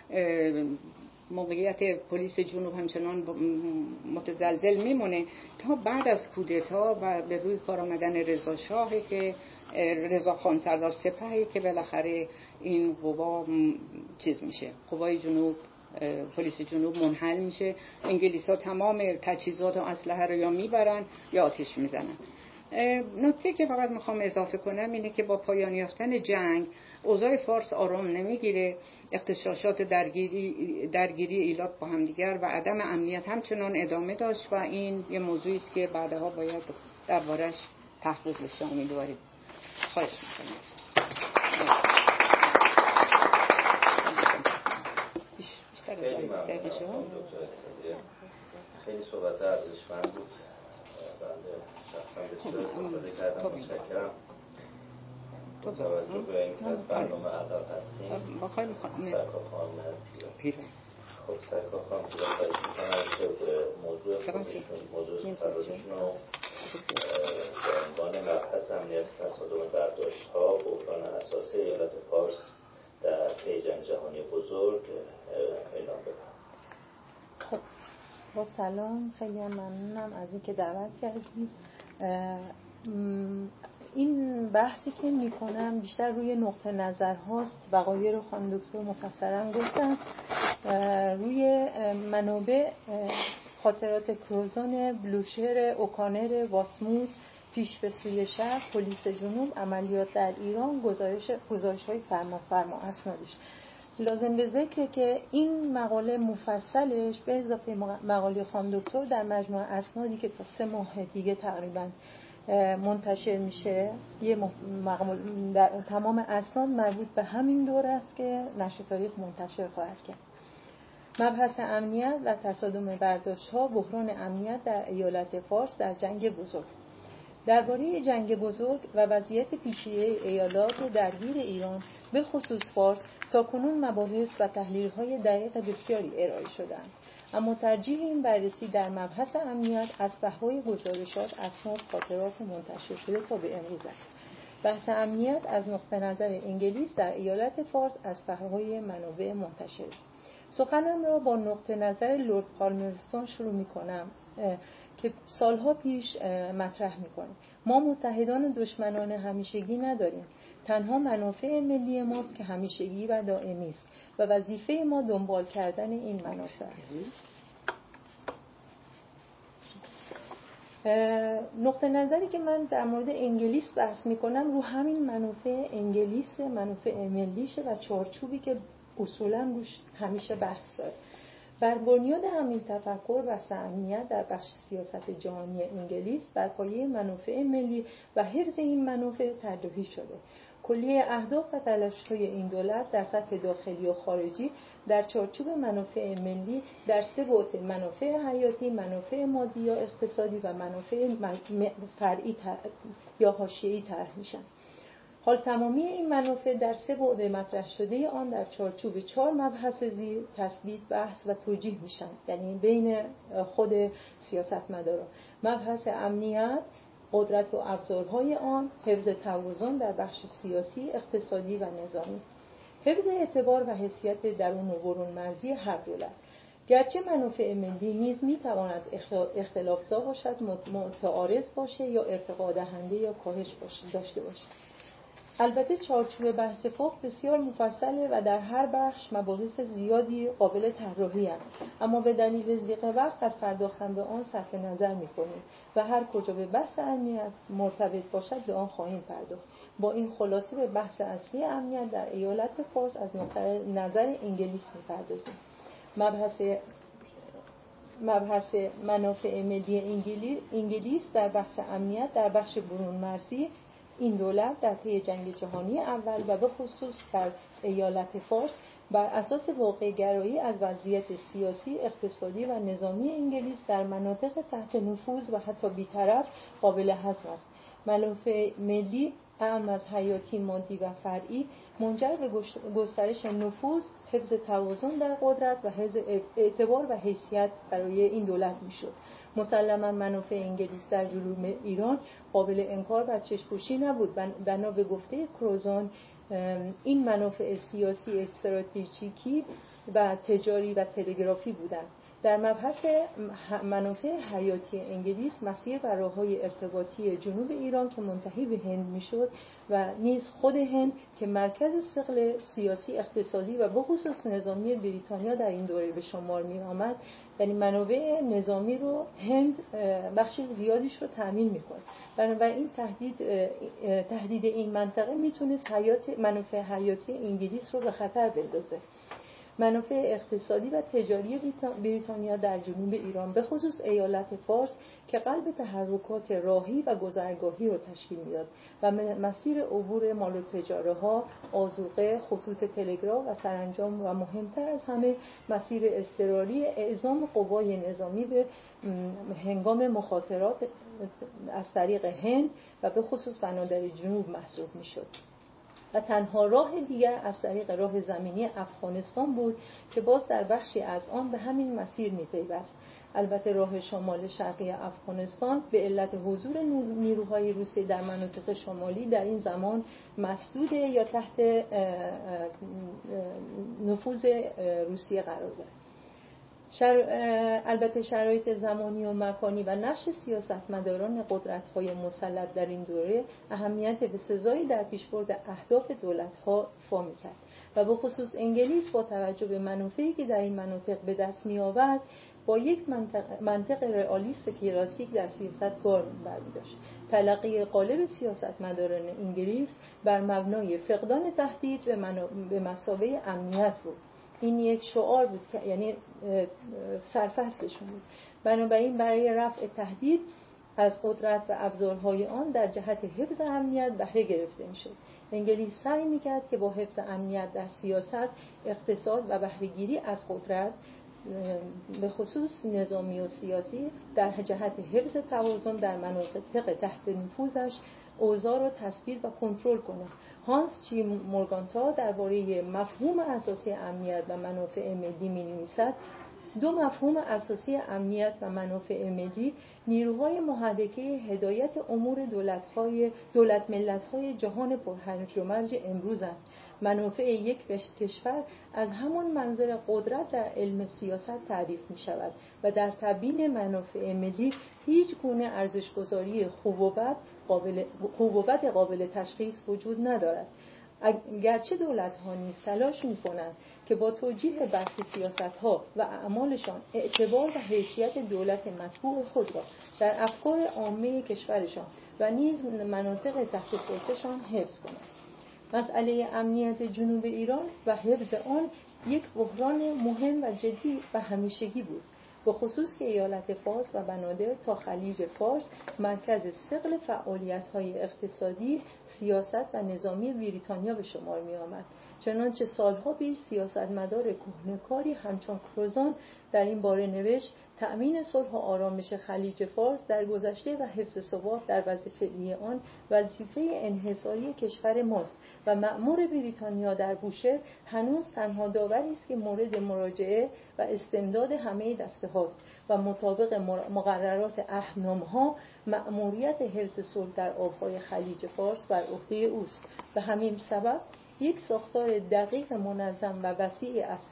موقعیت پلیس جنوب همچنان متزلزل میمونه تا بعد از کودتا و به روی کار آمدن رضا شاه که رضا خان سردار سپاهی که بالاخره این قوا چیز میشه، قوای جنوب، پلیس جنوب منحل میشه. انگلیس‌ها تمام تجهیزات و اسلحه رو یا میبرن یا آتش میزنن. نکته که فقط میخوام اضافه کنم اینه که با پایان یافتن جنگ اوضاع فارس آرام نمیگیره، اغتشاشات درگیری ایلات با همدیگر و عدم امنیت همچنان ادامه داشت و این یه موضوعی است که بعدها باید دربارش تحقیق بشه. امیدواریم. خواهش میکنم. خیلی ممنونم دکتر. خیلی صحبت ارزشمند بود. بنده شخصا بسیار استفاده کردم. متشکرم. با توجه به اینکه از برنامه عقب هستیم، سرکار خانم پیران. خب سرکار خانم پیران خواهش میکنم که به موضوع سخنرانیشون رو به عنوان مبحث امنیت تصادم برداشت‌ها بحران اساسی ایالت فارس در طی جنگ جهانی بزرگ اعلام بکنم. خب با سلام، خیلی ممنونم از اینکه دعوت کردید. این بحثی که میکنم بیشتر روی نقطه نظر هاست. وقایع رو خانم دکتر مفصلا گفتن. روی منابع خاطرات کروزان، بلوشهر، اوکانر، واسموس، پیش به سوی شرق، پلیس جنوب، عملیات در ایران، گزارش‌های فرما اسنادش. لازم به ذکره که این مقاله مفصلش به اضافه مقاله خانم دکتر در مجموعه اسنادی که تا 3 ماه دیگه تقریبا منتشر میشه، یه در تمام اسناد مربوط به همین دوره است که نشر تاریخ منتشر خواهد کرد. مبحث امنیت و تصادم برداشت‌ها، بحران امنیت در ایالت فارس در جنگ بزرگ. درباره جنگ بزرگ و وضعیت پیچیده ایالات درگیر ایران به خصوص فارس تاکنون مباحث و تحلیل‌های دقیق بسیاری ارائه شدند، اما ترجیح این بررسی در مبحث امنیت از فحوای گزارشات، اسناد، خاطرات منتشر شده تا به امروز است. بحث امنیت از نقطه نظر انگلیس در ایالت فارس از فحوای منابع منتشر. سخنم را با نقطه نظر لرد پالمرستون شروع می‌کنم که سالها پیش مطرح می‌کنه. ما متحدان دشمنان همیشگی نداریم. تنها منافع ملی ماست که همیشگی و دائمی است و وظیفه ما دنبال کردن این منافع است. نقطه نظری که من در مورد انگلیس بحث می‌کنم رو همین منافع انگلیس، منافع ملیشه و چارچوبی که اصولاً روش همیشه بحث داره. بر بنیاد همین تفکر و امنیت در بخش سیاست جهانی انگلیس بر پایه منافع ملی و حفظ این منافع طراحی شده. کلیه اهداف و تلاش‌های این دولت در سطح داخلی و خارجی در چارچوب منافع ملی در 3 بعد: منافع حیاتی، منافع مادی یا اقتصادی و منافع فرعی یا حاشیه‌ای طرح میشن. حال تمامی این منافع در 3 بعد مطرح شده آن در چارچوب 4 مبحث زیر تثبیت، بحث و توجیه میشن، یعنی بین خود سیاستمداران. مبحث امنیت، قدرت و ابزارهای آن، حفظ توازن در بخش سیاسی، اقتصادی و نظامی، حفظ اعتبار و حیثیت درون و برون مرزی هر دولت. گرچه منافع ملی نیز میتواند اختلاف‌زا باشد، متعارض باشه یا ارتقا دهنده یا کاهش داشته باشه. البته چارچوب بحث فقه بسیار مفصله و در هر بخش مباحث زیادی قابل طراحی است، اما به دلیل ضیق وقت از پرداختن به آن صرف نظر می‌کنیم و هر کجا به بحث امنیت مرتبط باشد به آن خواهیم پرداخت. با این خلاصه به بحث اصلی امنیت در ایالت فارس از نقطه نظر انگلیس می‌پردازیم. مبحث منافع ملی انگلیس در بحث امنیت در بخش برون مرزی این دولت در طی جنگ جهانی اول و به خصوص در ایالت فارس بر اساس واقع گرایی از وضعیت سیاسی، اقتصادی و نظامی انگلیس در مناطق تحت نفوذ و حتی بی‌طرف قابل هضم است. منافع ملی اعم از حیاتی مادی و فرعی منجر به گسترش نفوذ، حفظ توازن در قدرت و حفظ اعتبار و حیثیت برای این دولت میشد. مسلما منافع انگلیس در جنوب ایران قابل انکار و چشم‌پوشی نبود. بنا به گفته کروزان این منافع سیاسی، استراتژیکی و تجاری و تلگرافی بودند. در مبحث منافع حیاتی انگلیس مسیر و راه‌های ارتباطی جنوب ایران که منتهی به هند میشد و نیز خود هند که مرکز ثقل سیاسی، اقتصادی و بخصوص نظامی بریتانیا در این دوره به شمار می آمد، یعنی منابع نظامی رو هند بخش زیادیش رو تامین میکنه. بنابراین تهدید این منطقه میتونست منافع حیاتی انگلیس رو به خطر بندازه. منافع اقتصادی و تجاری بریتانیا در جنوب ایران به خصوص ایالت فارس که قلب تحرکات راهی و گذرگاهی رو تشکیل میداد و مسیر عبور مال و تجاره ها، آذوقه، خطوط تلگراف و سرانجام و مهمتر از همه مسیر اضطراری اعزام قوای نظامی به هنگام مخاطرات از طریق هند و به خصوص بنادر جنوب محسوب میشد. و تنها راه دیگر از طریق راه زمینی افغانستان بود که باز در بخشی از آن به همین مسیر می‌پیوست. البته راه شمال شرقی افغانستان به علت حضور نیروهای روسی در مناطق شمالی در این زمان مسدوده یا تحت نفوذ روسیه قرار دارد. البته شرایط زمانی و مکانی و نشر سیاستمداران قدرت‌های مسلط در این دوره اهمیت بسزایی در پیشبرد اهداف دولت‌ها ایفا می‌کرد و به خصوص انگلیس با توجه به منافعی که در این مناطق به دست می‌آورد با یک منطق رئالیست کلاسیک در سیاست کار برمی‌داشت. تلقی غالب سیاستمداران انگلیس بر مبنای فقدان تهدید به مثابه امنیت بود. این یک شعار بود که یعنی سرفصلشون بود. بنابراین برای رفع تهدید از قدرت و ابزارهای آن در جهت حفظ امنیت بهره گرفته میشد. انگلیس سعی میکرد که با حفظ امنیت در سیاست، اقتصاد و بهره‌گیری از قدرت به خصوص نظامی و سیاسی در جهت حفظ توازن در مناطق تحت نفوذش اوضاع را تثبیت و کنترل کند. هانس چی مورگانتا درباره مفهوم اساسی امنیت و منافع ملی می‌نویسد: دو مفهوم اساسی امنیت و منافع ملی نیروهای محرکه هدایت امور دولت ملت‌های جهان پرهرج و مرج امروزند. منافع یک کشور از همان منظر قدرت در علم سیاست تعریف می شود و در تبیین منافع ملی هیچ گونه ارزش‌گذاری خوب و بد قابل تشخیص وجود ندارد. گرچه دولت‌ها نیز تلاش می‌کنند که با توجیه برخی سیاست‌ها و اعمالشان اعتبار و حیثیت دولت مطبوع خود را در افکار عامه کشورشان و نیز مناطق تحت سلطه‌شان حفظ کنند. مسئله امنیت جنوب ایران و حفظ آن یک بحران مهم و جدی و همیشگی بود، به خصوص که ایالت فارس و بنادر تا خلیج فارس مرکز ثقل فعالیت‌های اقتصادی، سیاست و نظامی بریتانیا به شمار می‌آمد. چنانچه سالها پیش سیاستمدار کهنه‌کاری همچون کروزان در این باره نوشت: تأمین صلح و آرامش خلیج فارس در گذشته و حفظ ثبات در وضع فعلی آن وظیفه انحصاری کشور ماست و مأمور بریتانیا در بوشهر هنوز تنها داوری است که مورد مراجعه و استمداد همه دسته هاست و مطابق مقررات عهدنامه‌ها مأموریت حفظ صلح در آبهای خلیج فارس بر عهده اوست. به همین سبب یک ساختار دقیق منظم و وسیع از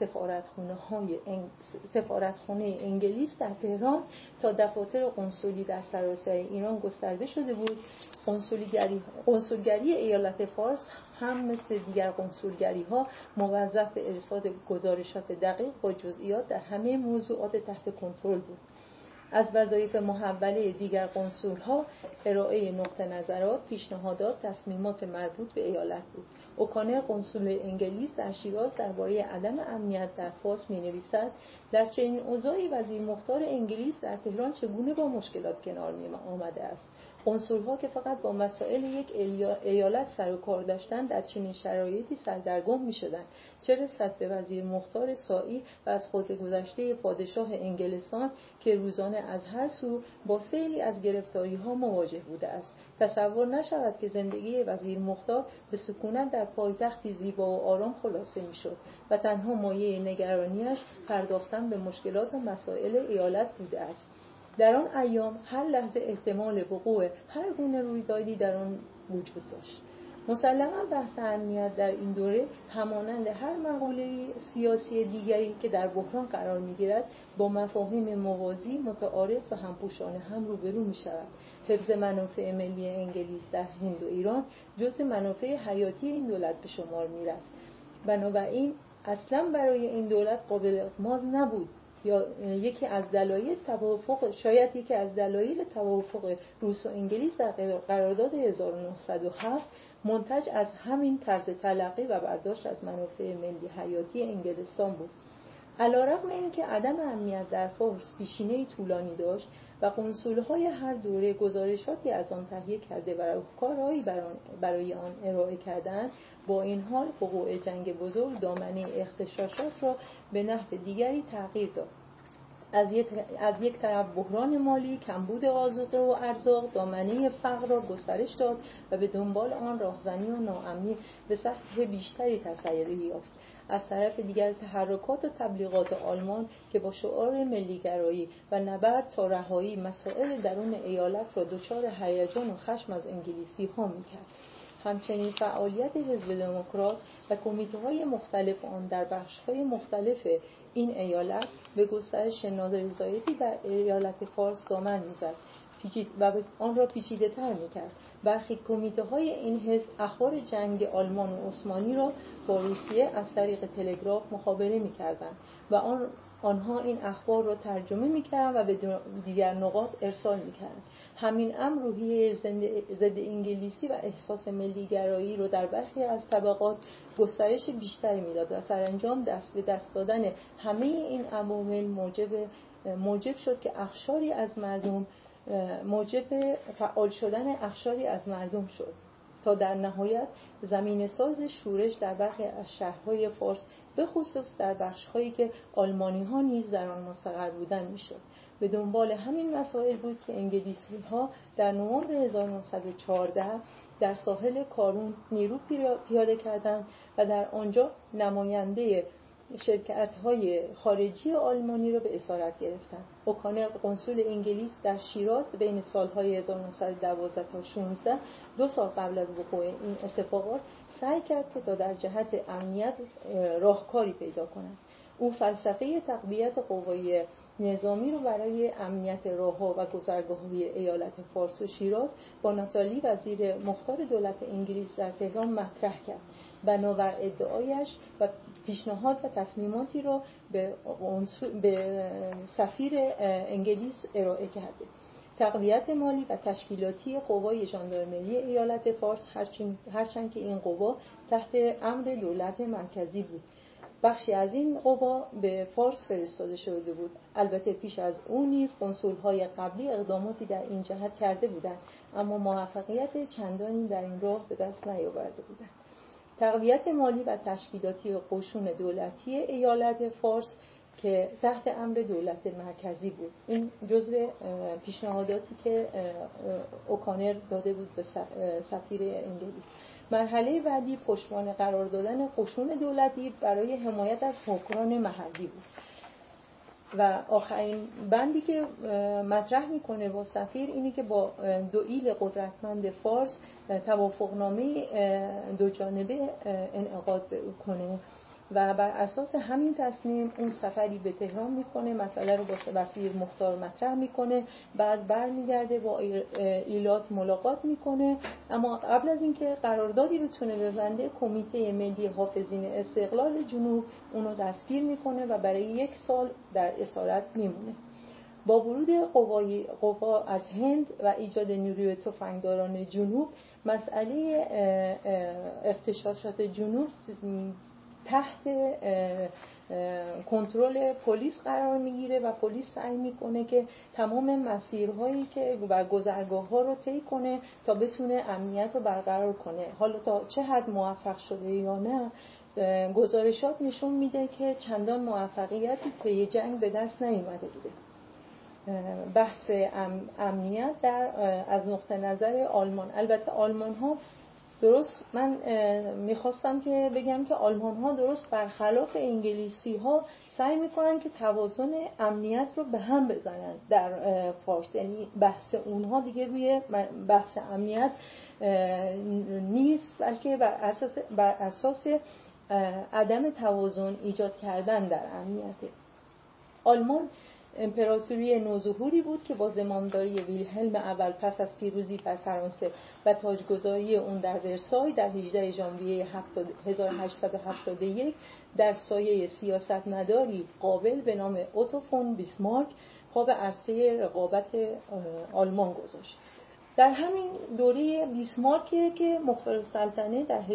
سفارتخانه انگلیس در تهران تا دفاتر قنسولی در سراسر ایران گسترده شده بود. قنسولگری ایالت فارس هم مثل دیگر قنسولگری‌ها موظف به ارسال گزارشات دقیق با جزئیات در همه موضوعات تحت کنترل بود. از وظایف محوله دیگر قنسول‌ها ارائه نقطه نظرات، پیشنهادات، تصمیمات مربوط به ایالت بود. اوکانر قنسول انگلیس در شیراز درباره عدم امنیت در فارس می‌نویسد: در چنین اوضاعی وزیر مختار انگلیس در تهران چگونه با مشکلات کنار آمده است؟ قنسول‌ها که فقط با مسائل یک ایالت سر و کار داشتند در چنین شرایطی سردرگم می‌شدند، چه رسد به وزیر مختار سائی و از خودگذشته پادشاه انگلستان که روزانه از هر سو با سیلی از گرفتاری‌ها مواجه بوده است. تصور نشود که زندگی وزیر مختار به سکونت در پایتختی زیبا و آرام خلاصه می‌شد و تنها مایه نگرانیش پرداختن به مشکلات و مسائل ایالت بوده است. در آن ایام هر لحظه احتمال وقوع هر گونه رویدادی در آن وجود داشت. مسلماً بحث امنیت در این دوره همانند هر مقوله سیاسی دیگری که در بحران قرار می‌گیرد با مفاهیم موازی، متعارض و همپوشانه هم روبرو می‌شود. حفظ منافع ملی انگلیس در هند و ایران جزء منافع حیاتی این دولت به شمار می‌رفت. بنابراین اصلاً برای این دولت قابل اغماض نبود یا یکی از دلایل توافق روس و انگلیس در قرارداد 1907 منتج از همین طرز تلقی و برداشت از منافع ملی حیاتی انگلستان بود. علی‌رغم اینکه عدم امنیت در فارس پیشینه‌ای طولانی داشت و قنسول‌های هر دوره گزارشاتی از آن تهیه کرده و راهکارهایی برای آن ارائه کردند، با این حال وقوع جنگ بزرگ دامنه اغتشاشات را به نحو دیگری تغییر داد. از یک طرف بحران مالی، کمبود آذوقه و ارزاق دامنه فقر را گسترش داد و به دنبال آن راهزنی و ناامنی به سطح بیشتری تسری یافت. از طرف دیگر تحرکات و تبلیغات آلمان که با شعار ملی‌گرایی و نبرد تا رهایی مسائل درون ایالت را دچار هیجان و خشم از انگلیسی‌ها می‌کرد. همچنین فعالیت حزب دموکرات و کمیته‌های مختلف آن در بخش‌های مختلف این ایالت به گسترش نارضایتی در ایالت فارس دامن می‌زد و آن را پیچیده‌تر می‌کرد. برخی کمیته‌های این حزب اخبار جنگ آلمان و عثمانی را با روسیه از طریق تلگراف مخابره می‌کردند و آنها این اخبار را ترجمه می‌کردند و به دیگر نقاط ارسال می‌کردند. همین امر روحیه ضد انگلیسی و احساس ملی‌گرایی را در برخی از طبقات گسترش بیشتری می‌داد و سرانجام دست به دست دادن همه این عوامل موجب شد که موجب فعال شدن اخشاری از مردم شد تا در نهایت زمینه‌ساز شورش در برخی از شهرهای فارس به خصوص در بخش‌هایی که آلمانی‌ها نیز در آن مستقر بودند میشد. به دنبال همین مسائل بود که انگلیسی‌ها در نوامبر 1914 در ساحل کارون نیرو پیاده کردند و در آنجا نماینده شرکت‌های خارجی آلمانی را به اسارت گرفتند. اوکانر قنسول انگلیس در شیراز بین سالهای 1912 تا 16 2 سال قبل از وقوع این اتفاقات سعی کرد که تا در جهت امنیت راهکاری پیدا کند. او فلسفه تقویت قوای نظامی رو برای امنیت راه‌ها و گذرگاه‌های ایالت فارس و شیراز با ناتالی وزیر مختار دولت انگلیس در تهران مطرح کرد. بنابر ادعایش و پیشنهاد و تصمیماتی را به سفیر انگلیس ارائه کرده. تقویت مالی و تشکیلاتی قوای ژاندارمری ایالت فارس هرچند که این قوا تحت امر دولت مرکزی بود. بخشی از این قوا به فارس فرستاده شده بود. البته پیش از اون نیز قنسول‌های قبلی اقداماتی در این جهت کرده بودند، اما موفقیت چندانی در این راه به دست نیاورده بودند. تقویت مالی و تشکیلاتی قشون دولتی ایالت فارس که تحت امر دولت مرکزی بود. این جزء پیشنهاداتی که اوکانر داده بود به سفیر انگلیس. مرحله بعدی پشتوانه قرار دادن قشون دولتی برای حمایت از حکمران محلی بود. و آخرین بندی که مطرح میکنه با سفیر اینه که با دو ایل قدرتمند فارس توافقنامه دو جانبه انعقاد کنه و بر اساس همین تصمیم اون سفری به تهران میکنه، مسئله رو با وزیر مختار مطرح میکنه، بعد برمیگرده با ایلات ملاقات میکنه. اما قبل از اینکه قراردادی بتونه ببنده، کمیته ملی حافظین استقلال جنوب اونو دستگیر میکنه و برای 1 سال در اسارت میمونه. با ورود قوا از هند و ایجاد نیروی تفنگداران جنوب، مسئله اغتشاشات جنوب تحت کنترل پلیس قرار میگیره و پلیس سعی میکنه که تمام مسیرهایی که و گذرگاه‌ها رو طی کنه تا بتونه امنیت رو برقرار کنه. حالا تا چه حد موفق شده یا نه، گزارشات نشون میده که چندان موفقیتی پی جنگ به دست نیومده بوده. بحث امنیت از نقطه نظر آلمان، البته آلمان ها درست، من میخواستم که بگم که آلمان ها درست برخلاف انگلیسی ها سعی میکنن که توازن امنیت رو به هم بزنن در فارس، یعنی بحث اونها دیگه روی بحث امنیت نیست، بلکه بر اساس عدم توازن ایجاد کردن در امنیت. آلمان امپراتوری نوظهوری بود که با زمامداری ویلهلم اول پس از پیروزی بر فرانسه و تاجگذاری اون در ورسای در 18 ژانویه 1871 در سایه سیاستمداری قابل به نام اوتو فون بیسمارک پا به عرصه رقابت آلمان گذاشت. در همین دوره بیسمارک که مخبرالسلطنه در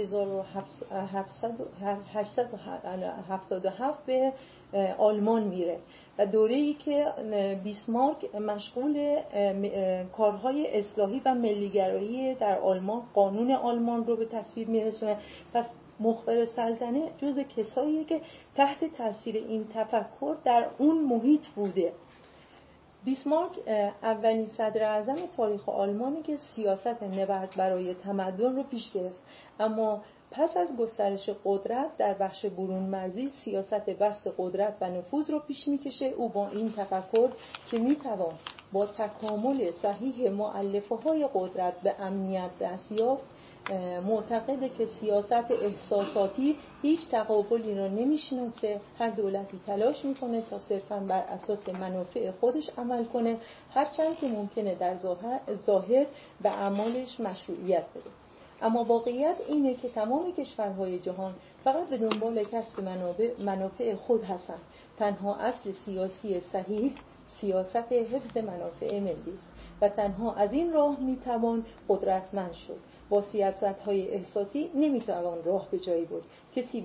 1877 به آلمان میره و دوره‌ای که بیسمارک مشغول کارهای اصلاحی و ملیگرایی در آلمان، قانون آلمان رو به تصویب میرسونه. پس مخبرالسلطنه جز کساییه که تحت تاثیر این تفکر در اون محیط بوده. بیسمارک اولین صدر اعظم تاریخ آلمانی که سیاست نبرد برای تمدن رو پیش گرفت، اما پس از گسترش قدرت در بخش برون مرزی سیاست بسط قدرت و نفوذ رو پیش میکشه. او با این تفکر که میتوان با تکامل صحیح مؤلفه‌های قدرت به امنیت دست یافت، معتقده که سیاست احساساتی هیچ تقابلی را نمیشناسه. هر دولتی تلاش میکنه تا صرفاً بر اساس منافع خودش عمل کنه، هرچند که ممکنه در ظاهر به اعمالش مشروعیت بده. اما واقعیت اینه که تمام کشورهای جهان فقط به دنبال کسب منافع خود هستند. تنها اصل سیاسی صحیح سیاست حفظ منافع ملی است و تنها از این راه میتوان قدرتمند شد. با سیاست‌های احساسی نمیتوان راه به جایی برد. کسی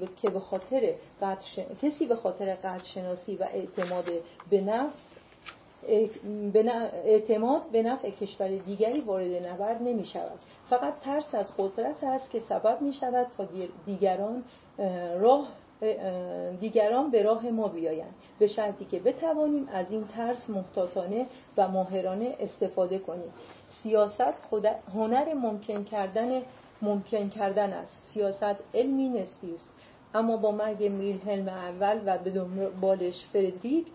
به خاطر قدرشناسی و اعتماد به نفع کشور دیگری وارد نبرد نمی شود. فقط ترس از قدرت است که سبب می شود تا دیگران به راه ما بیایند، به شرطی که بتوانیم از این ترس محتاطانه و ماهرانه استفاده کنیم. سیاست هنر ممکن کردن است. سیاست علمی نسبی است. اما با مرگ ویلهلم اول و به دنبالش فردریک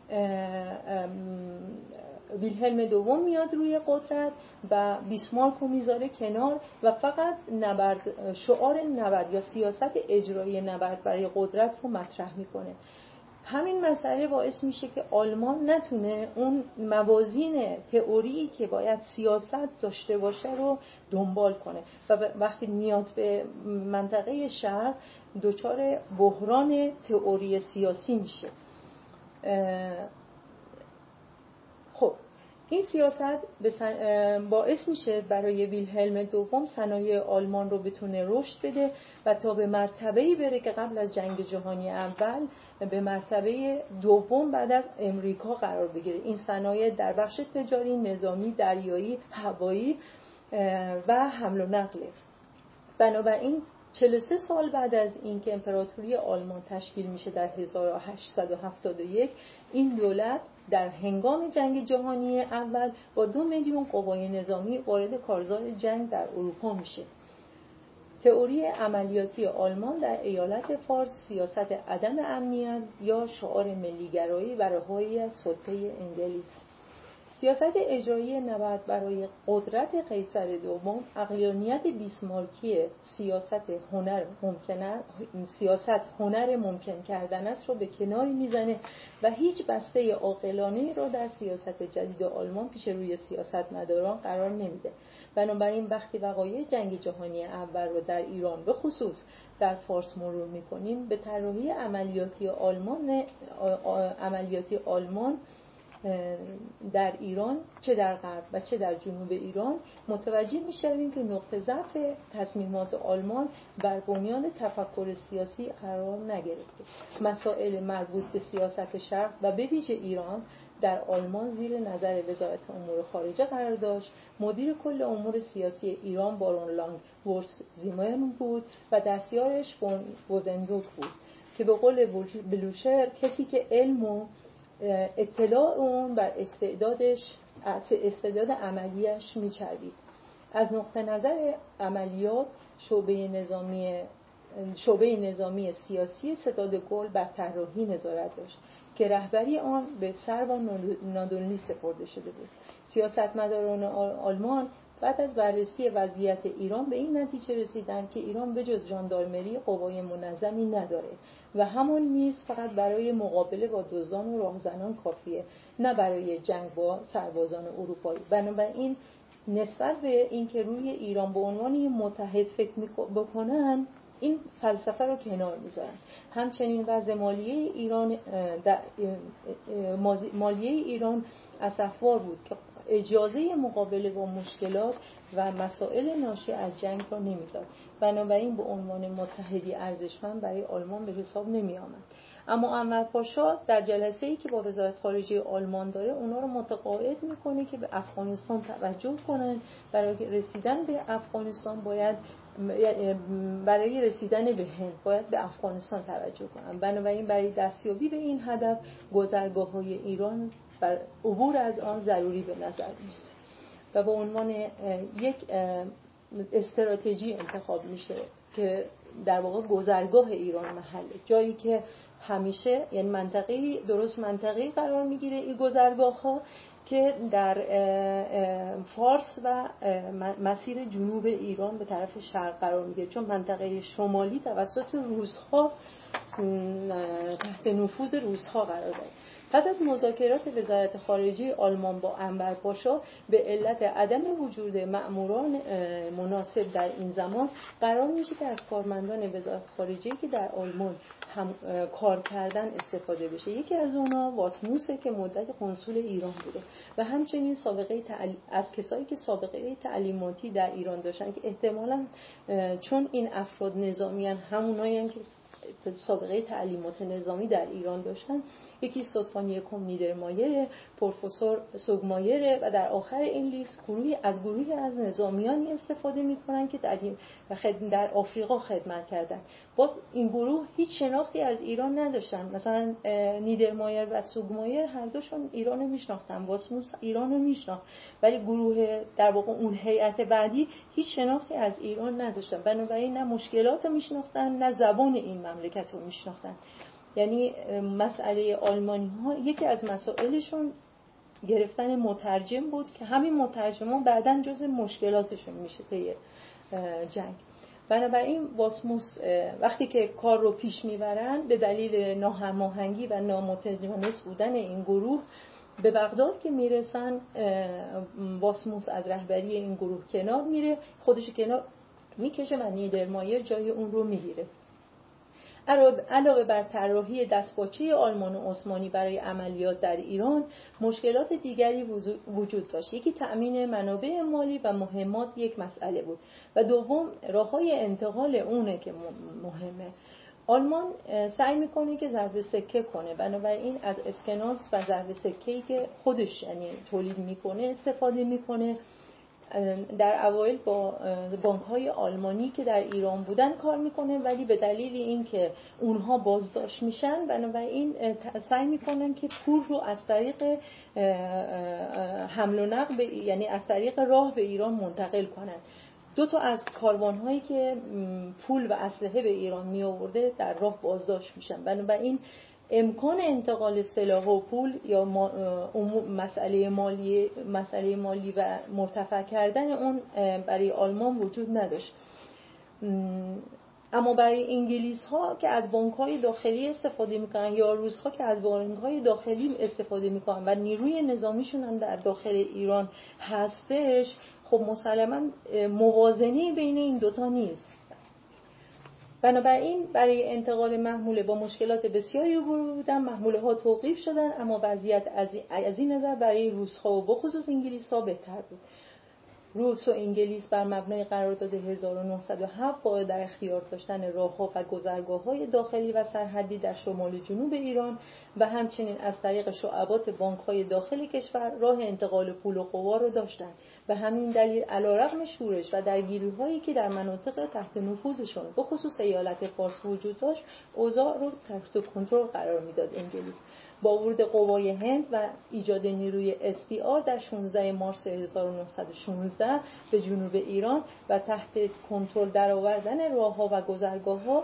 ویلهلم دوم میاد روی قدرت و بیسمارک رو میذاره کنار و فقط شعار نبرد یا سیاست اجرایی نبرد برای قدرت رو مطرح میکنه. همین مسئله باعث میشه که آلمان نتونه اون موازین تئوریی که باید سیاست داشته باشه رو دنبال کنه و وقتی میاد به منطقه شرق دچار بحران تئوری سیاسی میشه. خب این سیاست باعث میشه برای ویلهلم دوم صنایع آلمان رو بتونه رشد بده و تا به مرتبه‌ای بره که قبل از جنگ جهانی اول به مرتبه دوم بعد از امریکا قرار بگیره. این صنایع در بخش تجاری، نظامی، دریایی، هوایی و حمل و نقل. بنابراین 43 سال بعد از اینکه امپراتوری آلمان تشکیل میشه در 1871، این دولت در هنگام جنگ جهانی اول با 2 میلیون قوای نظامی وارد کارزار جنگ در اروپا میشه. تئوری عملیاتی آلمان در ایالت فارس، سیاست عدم امنیت یا شعار ملیگرایی و رهایی از سلطه انگلیس. سیاست اجرایی نبرد برای قدرت قیصر دوم، عقلانیت بیسمارکی سیاست هنر ممکن کردن است رو به کنار میزنه و هیچ بسته عاقلانه‌ای رو در سیاست جدید آلمان پیش روی سیاستمداران قرار نمیده. بنابراین وقتی وقایع جنگ جهانی اول رو در ایران به خصوص در فارس مرور می‌کنیم، به طراحی عملیاتی آلمان در ایران، چه در غرب و چه در جنوب ایران، متوجه می‌شویم که نقطه ضعف تصمیمات آلمان بر بنیان تفکر سیاسی قرار نگرفته. مسائل مربوط به سیاست شرق و به ویژه ایران در آلمان زیر نظر وزارت امور خارجه قرار داشت. مدیر کل امور سیاسی ایران بارون لانگورس زیمرمن بود و دستیارش فون بوزنبروک بود که به قول بلوشر کسی که علم و اطلاع اون بر استعداد عملیش میچربید. از نقطه نظر عملیات شعبه نظامی سیاسی ستاد گل بر طراحی نظارت داشت که رهبری آن به سروا نادونلی سپرده شده بود. سیاستمداران آلمان بعد از بررسی وضعیت ایران به این نتیجه رسیدند که ایران به جز ژاندارمری قوای منظمی نداره و همان نیز فقط برای مقابله با دزدان و راهزنان کافیه، نه برای جنگ با سربازان اروپایی. بنابراین نسبت به اینکه روی ایران به عنوان متحد فکر بکنن، این فلسفه رو کنار میذارن. همچنین وضع مالیه ایران اسفبار بود که اجازه مقابله با مشکلات و مسائل ناشی از جنگ را نمیداد. بنابراین به عنوان متحدی ارزشمند برای آلمان به حساب نمی آمد. اما انور پاشا در جلسه‌ای که با وزارت خارجه آلمان داره اونا رو متقاعد میکنه که به افغانستان توجه کنن. برای رسیدن به افغانستان برای رسیدن به هند باید به افغانستان توجه کنن. بنابراین برای دستیابی به این هدف گذرگاه‌های ایران بر عبور از آن ضروری به نظر می‌رسه و به عنوان یک استراتژی انتخاب میشه که در واقع گذرگاه ایران محله، جایی که همیشه یعنی منطقه‌ای قرار میگیره این گذرگاه‌ها که در فارس و مسیر جنوب ایران به طرف شرق قرار میگیره، چون منطقه شمالی توسط روس‌ها تحت نفوذ روس‌ها قرار داره. پس از مذاکرات وزارت خارجه آلمان با انور پاشا به علت عدم وجود مأموران مناسب در این زمان قرار میشه که از کارمندان وزارت خارجه که در آلمان هم کار کردن استفاده بشه. یکی از اونها واسموسه که مدت کنسول ایران بوده و همچنین از کسایی که سابقه تعلیماتی در ایران داشتن که احتمالاً چون این افراد نظامیان همونایی که سابقه تعلیمات نظامی در ایران داشتن، یکی استادخانه نیدرمایر، پروفسور سوگمایر و در آخر این لیست گروهی از نظامیانی استفاده می‌کنن که در آفریقا خدمت کردن. باز این گروه هیچ شناختی از ایران نداشتن. مثلا نیدرمایر و سوگمایر هر دوشون ایران رو میشناختن، واسموس ایران رو میشناخت، ولی گروه در واقع اون هیئت بعدی هیچ شناختی از ایران نداشتن. بنابراین نه مشکلات رو میشناختن نه زبان این مملکت رو میشناختن. یعنی مسئله آلمانی ها یکی از مسائلشون گرفتن مترجم بود که همین مترجمان بعداً جزء مشکلاتشون میشه طی جنگ. بنابراین واسموس وقتی که کار رو پیش میبرن به دلیل ناهماهنگی و نامتجانس بودن این گروه به بغداد که میرسن، واسموس از رهبری این گروه کنار میره، خودش کنار میکشه و نیدرمایر جای اون رو میگیره. علاوه بر طراحی دستپاچه آلمان و عثمانی برای عملیات در ایران، مشکلات دیگری وجود داشت. یکی تأمین منابع مالی و مهمات یک مسئله بود و دوم راههای انتقال اونه که مهمه. آلمان سعی میکنه که ضرب سکه کنه، بنابراین از اسکناس و ضرب سکه‌ای که خودش یعنی تولید میکنه استفاده میکنه. در اوایل با بانک‌های آلمانی که در ایران بودن کار میکنه، ولی به دلیل اینکه اونها بازداشت میشن بنابراین سعی میکنن که پول رو از طریق حمل و نقل یعنی از طریق راه به ایران منتقل کنن. دو تا از کاروان‌هایی که پول و اسلحه به ایران می آورده در راه بازداشت میشن. بنابراین امکان انتقال سلاح و پول یا مسئله مالی و مرتفع کردن اون برای آلمان وجود نداشت. اما برای انگلیس ها که از بانک های داخلی استفاده میکنن یا روس ها که از بانک های داخلی استفاده میکنن و نیروی نظامیشون هم در داخل ایران هستش، خب مسلما موازنه بین این دوتا نیست. بنابراین برای انتقال محموله با مشکلات بسیاری روبرو بودن، محموله ها توقیف شدن، اما وضعیت از این نظر برای روس ها و بخصوص انگلیس ها بهتر بود. روس و انگلیس بر مبنای قرارداد 1907 با در اختیار داشتن راه‌ها و گذرگاه‌های داخلی و سرحدی در شمال جنوب ایران و همچنین از طریق شعبات بانک‌های داخل کشور راه انتقال پول و قوا را داشتند. به همین دلیل علیرغم شورش و درگیری‌هایی که در مناطق تحت نفوذشون به خصوص ایالت فارس وجود داشت، اوضاع رو تحت کنترل قرار میداد. انگلیس با ورود قوای هند و ایجاد نیروی SDR در 16 مارس 1916 به جنوب ایران و تحت کنترل درآوردن راه‌ها و گذرگاه‌ها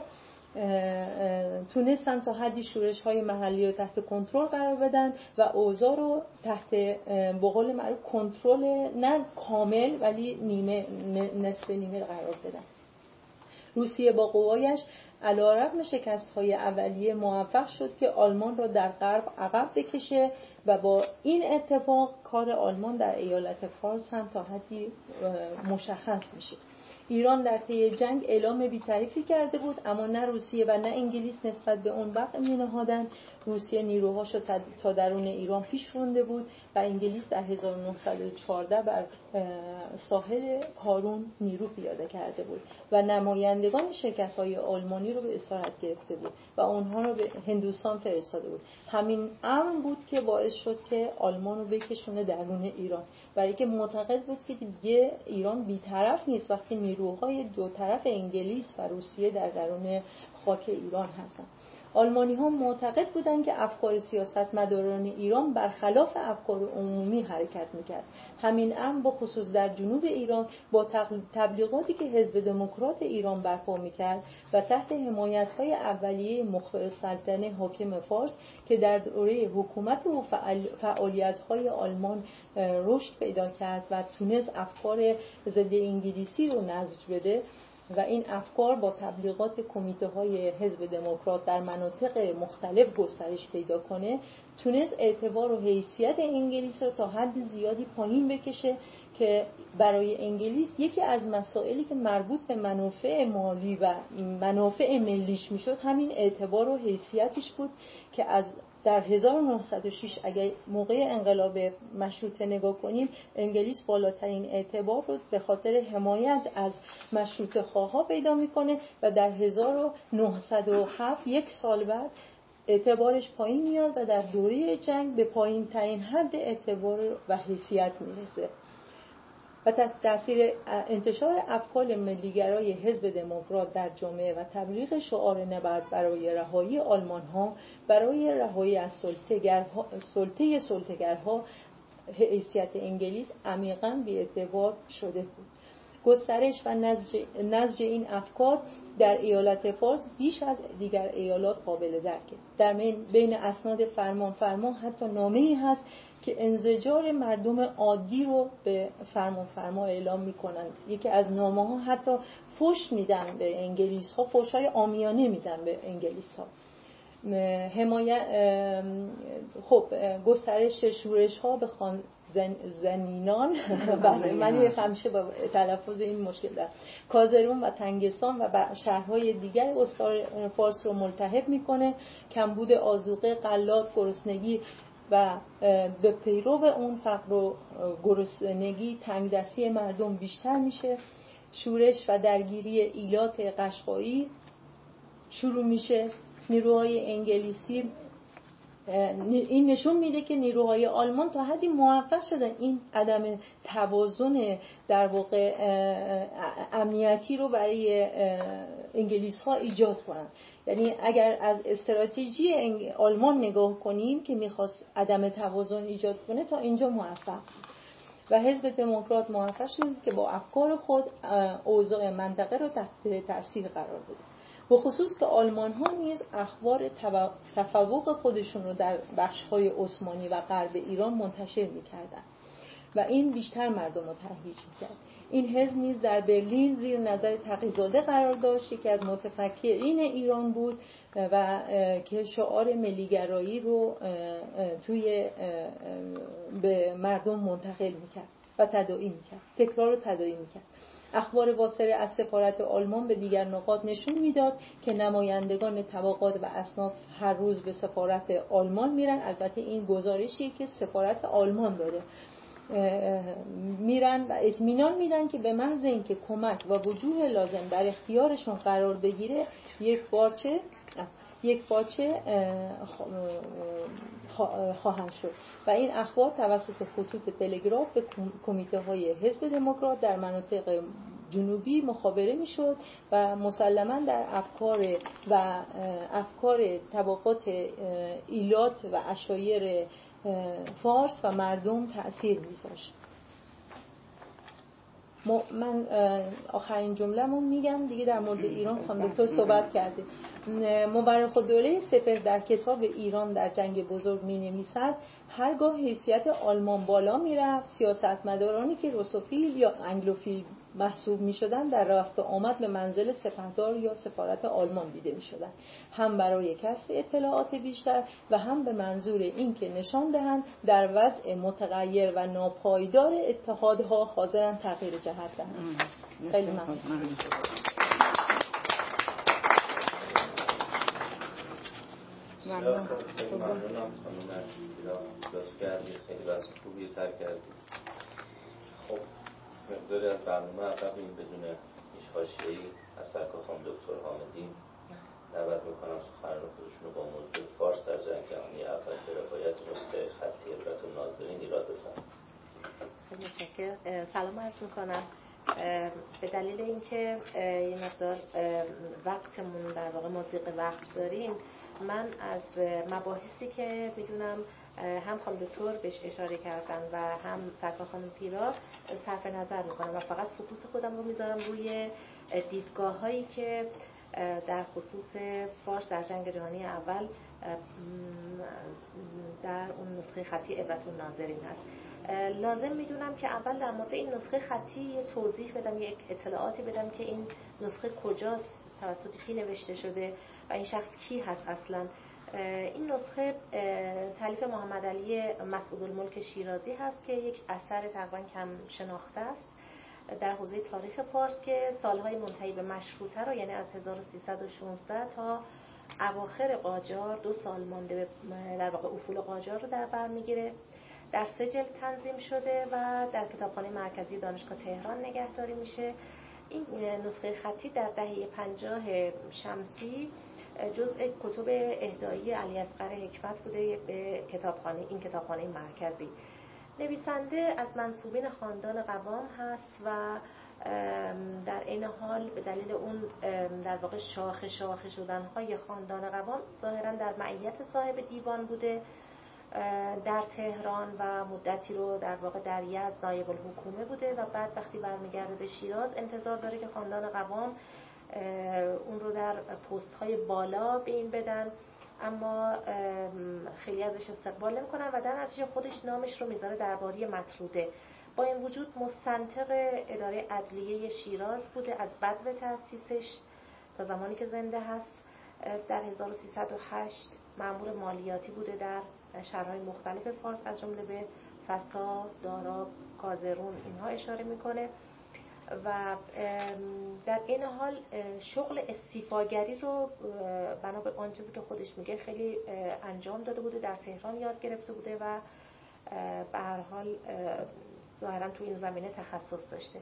تونستن تا حدی شورش‌های محلی رو تحت کنترل قرار بدن و اوضاع رو تحت به قول معروف کنترل نه کامل ولی نصف نیمه قرار بدن. روسیه با قوایش علیرغم شکست‌های اولیه موفق شد که آلمان را در غرب عقب بکشه و با این اتفاق کار آلمان در ایالت فارس هم تا حدی مشخص میشه. ایران در طی جنگ اعلام بی‌طرفی کرده بود، اما نه روسیه و نه انگلیس نسبت به اون وقت می‌نهادند. روسیه نیروهاشو تا درون ایران پیش برده بود و انگلیس در 1914 بر ساحل کارون نیرو پیاده کرده بود و نمایندگان شرکت‌های آلمانی رو به اسارت گرفته بود و اونها رو به هندوستان فرستاده بود. همین امر بود که باعث شد که آلمان رو بکشونه درون ایران، برای که معتقد بود که دیگه ایران بی‌طرف نیست وقتی نیروهای دو طرف انگلیس و روسیه در درون خاک ایران هستن. آلمانی ها معتقد بودند که افکار سیاستمداران ایران برخلاف افکار عمومی حرکت میکرد. همین امر به خصوص در جنوب ایران با تبلیغاتی که حزب دموکرات ایران برپا میکرد و تحت حمایت‌های اولیه مخبر السلطنه حاکم فارس که در دوره حکومت و فعالیت‌های آلمان رشد پیدا کرد و تونست افکار ضد انگلیسی رو نسج بده و این افکار با تبلیغات کمیته‌های حزب دموکرات در مناطق مختلف گسترش پیدا کنه، تونست اعتبار و حیثیت انگلیس رو تا حد زیادی پایین بکشه که برای انگلیس یکی از مسائلی که مربوط به منافع مالی و منافع ملیش میشد همین اعتبار و حیثیتش بود که در 1906 اگر موقع انقلاب مشروطه نگاه کنیم، انگلیس بالاترین اعتبار رو به خاطر حمایت از مشروطه خواها پیدا میکنه و در 1907 یک سال بعد اعتبارش پایین میاد و در دوره جنگ به پایین ترین حد اعتبار و حیثیت میرسه و تحت تاثیر انتشار افکار ملیگرای حزب دموکرات در جامعه و تبلیغ شعار نبرد برای رهایی آلمان‌ها برای رهایی از سلطه‌گرها حیثیت انگلیس عمیقاً بی‌اعتبار شده بود. گسترش و نسج این افکار در ایالت فارس بیش از دیگر ایالات قابل درکه. در بین اسناد فرمان حتی نامه‌ای هست که انزجار مردم عادی رو به فرمان اعلام میکنن. یکی از نامه‌ها حتی فحش میدن به انگلیس ها، فحش‌های عامیانه میدن به انگلیس ها. گسترش شورش ها به زنینان من همیشه با تلفظ این مشکل دارم. کازرون و تنگستان و شهرهای دیگر استان فارس رو ملتهب میکنه. کمبود آذوقه، غلات، گرسنگی و به پیرو اون فقر و گرسنگی تنگدستی مردم بیشتر میشه. شورش و درگیری ایلات قشقایی شروع میشه. نیروهای انگلیسی این نشون میده که نیروهای آلمان تا حدی موفق شدن این عدم توازن در واقع امنیتی رو برای انگلیس ها ایجاد کنن. یعنی اگر از استراتژی آلمان نگاه کنیم که میخواست عدم توازن ایجاد کنه تا اینجا موفق. و حزب دموکرات موفق شد که با افکار خود اوضاع منطقه را تحت تأثیر قرار بده. به خصوص که آلمان ها نیز اخبار تفوق خودشون رو در بخش های عثمانی و غرب ایران منتشر می‌کردند و این بیشتر مردم رو تهییج می‌کرد. این حزب نیز در برلین زیر نظر تقی‌زاده قرار داشت که از متفکرین ایران بود و که شعار ملیگرایی رو به مردم منتقل می‌کرد و تداعی می‌کرد، تکرار و تداعی می‌کرد. اخبار واصله از سفارت آلمان به دیگر نقاط نشون میداد که نمایندگان طبقات و اصناف هر روز به سفارت آلمان میرن. البته این گزارشیه که سفارت آلمان داره، میرن و اطمینان میدن که به محض اینکه کمک و وجوه لازم در اختیارشون قرار بگیره یک باچه خواهند شد. و این اخبار توسط خطوط تلگراف به کمیته های حزب دموکرات در مناطق جنوبی مخابره میشد و مسلماً در افکار طبقات ایلات و عشایر فارس و مردم تأثیر میذاشت. من آخرین جمله‌مو میگم دیگه. در مورد ایران خانم دکتر صحبت کرده. مورخ‌الدوله سپهر در کتاب ایران در جنگ بزرگ می‌نویسد هرگاه حیثیت آلمان بالا میرفت، سیاستمدارانی که روسوفیل یا انگلوفیل محسوب می‌شدند در رفت و آمد به منزل سپهدار یا سفارت آلمان دیده می‌شدند، هم برای کسب اطلاعات بیشتر و هم به منظور اینکه نشان دهند در وضع متغیر و ناپایدار اتحادها حاضرند تغییر جهت دهند. خیلی ممنون. ممنونم خانم نجیبی، لطف کردید، خیلی بحث خوبی تر کردید. خب مقداری از برنامه عقب این بدون هیچ حاشیه‌ای از سرکار خانم دکتر حامدی دعوت میکنم سخنرانی خودشون رو با موضوع فارس در جنگ جهانی اول به روایت نسخه خطی عبرت الناظرین ایراد بفرمایید. خیلی متشکرم. سلام عرض میکنم. به دلیل اینکه یه مقدار وقتمون در واقع مضیق وقت داریم، من از مباحثی که بدونم هم خانم دکتر بهش اشاره کردن و هم سرکار خانم پیرا صرف نظر میکنم و فقط فوکوس خودم رو میذارم روی دیدگاه هایی که در خصوص فارس در جنگ جهانی اول در اون نسخه خطی عبرت الناظرین هست. لازم میدونم که اول در مورد این نسخه خطی توضیح بدم، یک اطلاعاتی بدم که این نسخه کجاست، توسط کی نوشته شده و این شخص کی هست اصلا. این نسخه تالیف محمد علی مسعودالملک شیرازی هست که یک اثر تقریبا کم شناخته است در حوزه تاریخ فارس که سالهای منتهی به مشروطه رو، یعنی از 1316 تا اواخر قاجار 2 سال مانده در واقع افول قاجار رو در بر میگیره. در 3 جلد تنظیم شده و در کتابخانه مرکزی دانشگاه تهران نگهداری میشه. این نسخه خطی در دهه 50 شمسی جزء کتب اهدایی علی اصغر حکمت بوده به کتابخانه مرکزی. نویسنده از منسوبین خاندان قوام هست و در این حال به دلیل اون در واقع شاخه شدن‌های خاندان قوام ظاهراً در معیت صاحب دیوان بوده در تهران و مدتی رو در واقع در یزد نایب الحکومه بوده و بعد وقتی برمیگرده به شیراز انتظار داره که خاندان قوام اون رو در پست‌های بالا به این بدن، اما خیلی ازش استقبال نمی‌کنن و در نتیجه خودش نامش رو میذاره درباری مطروده. با این وجود مستنطق اداره عدلیه شیراز بوده از بدو تأسیسش تا زمانی که زنده هست. در 1308 مأمور مالیاتی بوده در شهرهای مختلف فارس از جمله به فسا، داراب، کازرون اینها اشاره میکنه و در این حال شغل استیفاگری رو بنا به آن چیزی که خودش میگه خیلی انجام داده بوده، در تهران یاد گرفته بوده و به هر حال ظاهرا تو این زمینه تخصص داشته.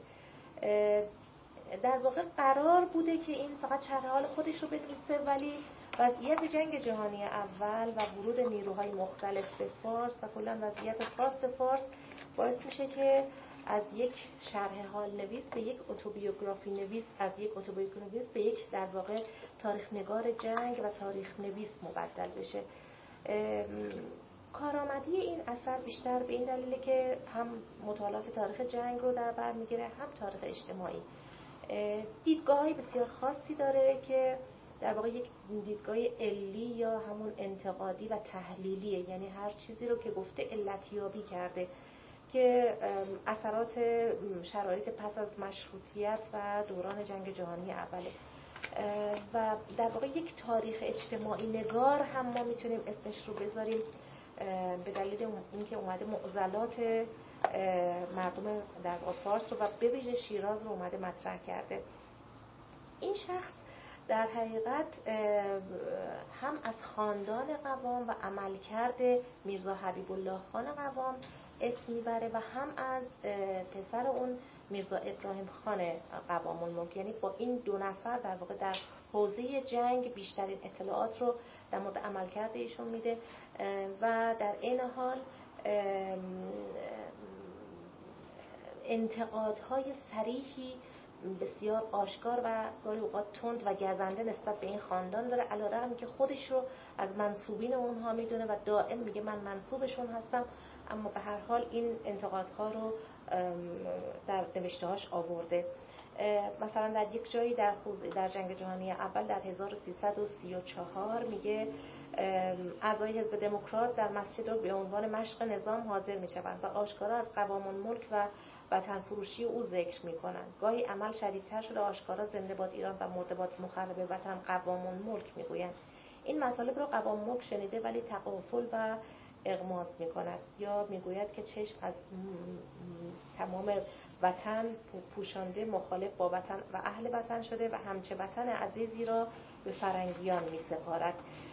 در واقع قرار بوده که این فقط شرح حال خودش رو بنویسه، ولی وضعیت جنگ جهانی اول و ورود نیروهای مختلف به فارس و کلا وضعیت خاص فارس باعث میشه که از یک شرح حال نویس به یک اتوبیوگرافی نویس، از یک اتوبیوگرافی نویس به یک در واقع تاریخ نگار جنگ و تاریخ نویس مبدل بشه. کارآمدی این اثر بیشتر به این دلیله که هم مطالعات تاریخ جنگ رو در بر میگیره، هم تاریخ اجتماعی. دیدگاه‌های بسیار خاصی داره که در واقع یک دیدگاه علی یا همون انتقادی و تحلیلیه، یعنی هر چیزی رو که گفته علتیابی کرده که اثرات شرایط پس از مشروطیت و دوران جنگ جهانی اوله و در واقع یک تاریخ اجتماعی نگار هم ما میتونیم اسمش رو بذاریم به دلیل اینکه اومده معضلات مردم در واقع فارس رو و به ویژه شیراز رو اومده مطرح کرده. این شخص در حقیقت هم از خاندان قوام و عملکرد میرزا حبیب الله خان قوام اسم میبره و هم از پسر اون میرزا ابراهیم خان قوام الملک، یعنی با این دو نفر در واقع در حوزه جنگ بیشترین اطلاعات رو در مورد عملکرد ایشون میده و در این حال انتقادهای صریحی بسیار آشکار و گاهی اوقات تند و گزنده نسبت به این خاندان داره، علیرغم که خودش رو از منسوبین اونها میدونه و دائم میگه من منسوبشون هستم، اما به هر حال این انتقادها رو در نوشته‌هاش آورده. مثلا در یک جایی در جنگ جهانی اول در 1334 میگه اعضای حزب دموکرات در مسجد رو به عنوان مشق نظام حاضر میشوند و آشکارا از قوام الملک و وطن فروشی او ذکر میکنند. گاهی عمل شدیدتر شده، آشکارا زنده باد ایران و مرده باد مخرب وطن قوام الملک میگویند. این مطالب رو قوام الملک شنیده ولی تغافل و اغماض میکند یا میگوید که چشم از تمام وطن پوشانده مخالف با وطن و اهل وطن شده و همچه وطن عزیزی را به فرنگیان میسپارد.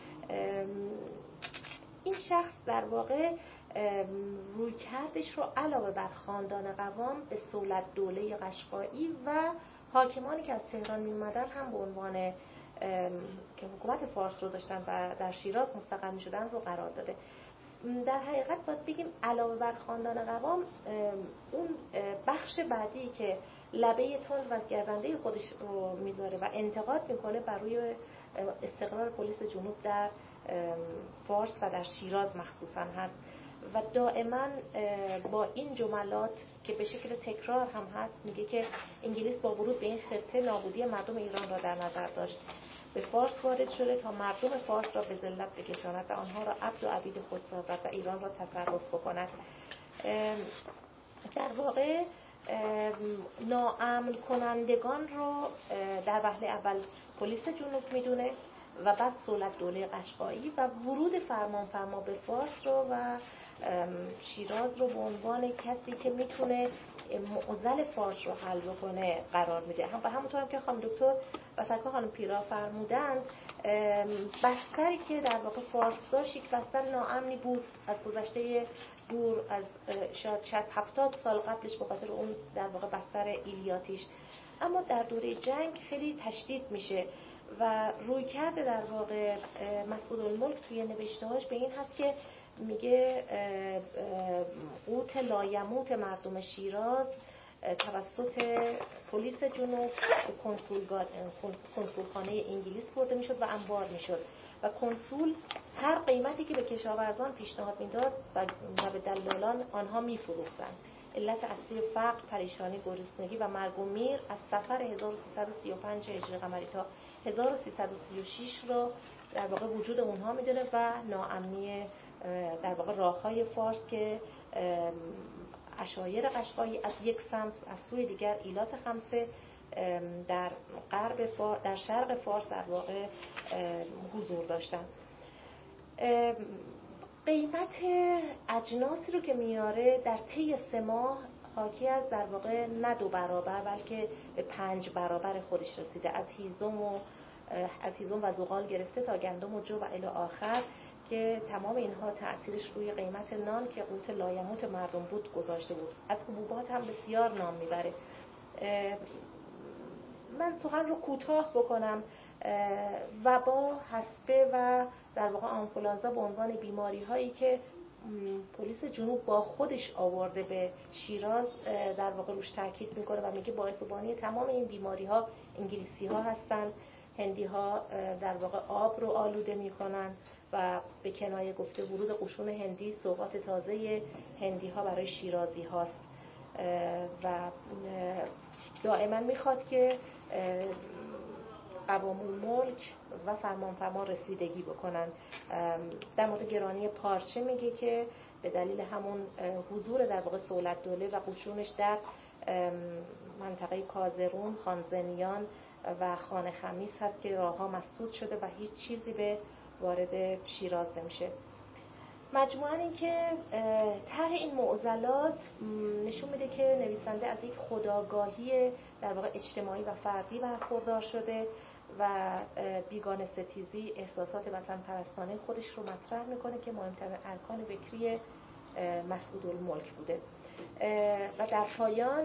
این شخص در واقع رویکردش رو علاوه بر خاندان قوام به صولت دوله قشقایی و حاکمانی که از تهران می اومدن هم به عنوان که حکومت فارس رو داشتن و در شیراز مستقر می شدن رو قرار داده. در حقیقت باید بگیم علاوه بر خاندان قوام اون بخش بعدی که لبه تند و گزنده خودش رو میذاره و انتقاد میکنه بر روی استقرار پلیس جنوب در فارس و در شیراز مخصوصا هست و دائما با این جملات که به شکل تکرار هم هست میگه که انگلیس با ورود به این خطه نابودی مردم ایران را در نظر داشت، به فارس وارد شده تا مردم فارس را به ذلت بکشاند و آنها را عبد و عبید خود سازد و ایران را تصرف بکند. در واقع ناامن کنندگان رو در وهله اول پلیس جنوب میدونه و بعد صولت دوله قشقایی و ورود فرمانفرما به فارس رو و شیراز رو به عنوان کسی که میتونه معضل فارس رو حل بکنه قرار میده. و همونطور هم که خانم دکتر و سرکار خانم پیرا فرمودن، بستری که در واقع فارس داشت یک بستر ناامنی بود از گذشته دور، از شاید 60-70 سال قبلش به خاطر اون در واقع بستر ایلیاتیش، اما در دوره جنگ خیلی تشدید میشه و روی کرده در واقع مسعود الملک توی نوشته‌هاش به این هست که میگه قوت لایموت مردم شیراز توسط پلیس جنوب به کنسولخانه انگلیس برده میشد و انبار میشد و کنسول هر قیمتی که به کشاورزان پیشنهاد میداد و به دلالان آنها میفروختند. علت اصلی فقر، پریشانی، گرسنگی و مرگ و میر از سفر 1335 هجری قمری تا 1336 رو در واقع وجود اونها میدونه و ناامنی در واقع راههای فارس که عشایر قشقایی از یک سمت، از سوی دیگر ایلات خمسه در در شرق فارس در واقع حضور داشتن. قیمت اجناسی رو که میاره در طی 3 ماه حاکی از در واقع نه 2 برابر بلکه به 5 برابر خودش رسیده، از هیزم و زغال گرفته تا گندم و جو و الی آخر که تمام اینها تأثیرش روی قیمت نان که قوت لایموت مردم بود گذاشته بود. از حبوبات هم بسیار نام میبره. من سخن رو کوتاه بکنم، وبا، حصبه و در واقع آنفولانزا به عنوان بیماری هایی که پلیس جنوب با خودش آورده به شیراز در واقع روش تاکید میکنه و میگه باعث و بانی تمام این بیماری ها انگلیسی ها هستن هندی ها در واقع آب رو آلوده میکنن و به کنایه گفته ورود قشون هندی سوغات تازه هندی ها برای شیرازی هاست و دائما میخواد که قوام الملک و فرمان رسیدگی بکنن. در مورد گرانی پارچه میگه که به دلیل همون حضور در واقع صولت دوله و قشونش در منطقه کازرون، خانزنیان و خان خمیس هست که راهها مسدود شده و هیچ چیزی به وارد شیراز نمیشه. مجموعاً این که طرح این معضلات نشون میده که نویسنده از یک خودآگاهی در واقع اجتماعی و فردی برخوردار شده و بیگانه ستیزی، احساسات وطن پرستانه خودش رو مطرح میکنه که مهمترین ارکان فکری مسعودالملک بوده و در پایان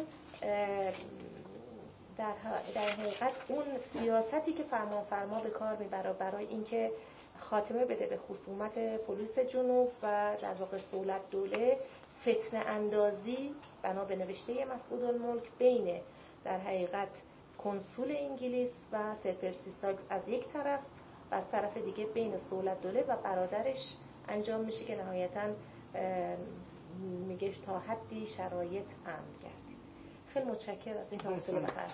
در حقیقت اون سیاستی که فرما به کار میبره برای اینکه خاتمه بده به خصومت پلیس جنوب و در واقع صولت دوله، فتنه اندازی بنا به نوشته مسعودالملک بین در حقیقت کنسول انگلیس و سر پرسی ساگز از یک طرف و از طرف دیگه بین صولت دوله و برادرش انجام میشه که نهایتاً میگه تا حدی شرایط امن گردید. خیلی متشکرم از این حوصله بخرید.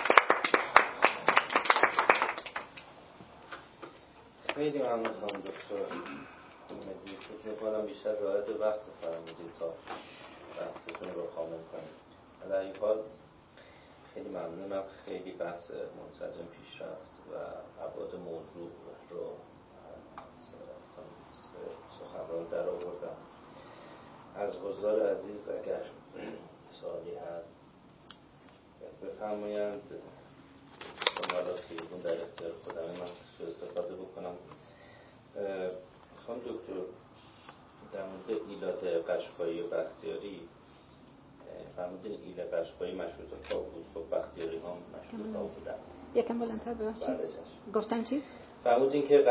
خیلی ممنون خانم دکتر. فکر می‌کنم بیشتر رعایت وقت فرمودید تا بحثتون رو کامل کنید. علی ای حال خیلی ممنونم. خیلی بحث منسجم پیش رفت و ابعاد موضوع رو سخنران در آوردم. از حضار عزیز اگر سوالی هست بفرمایند. حالا تلفن در اختیار خودم من استفاده بکنم. خانم دکتر در مورد ایلات قشقایی و بختیاری فرمودین ایل قشقایی مشروطه ها بود، خب بختیاری ها مشروطه ها بودن. یکم بلندتر ببخشید. گفتم چی؟ فرمودین که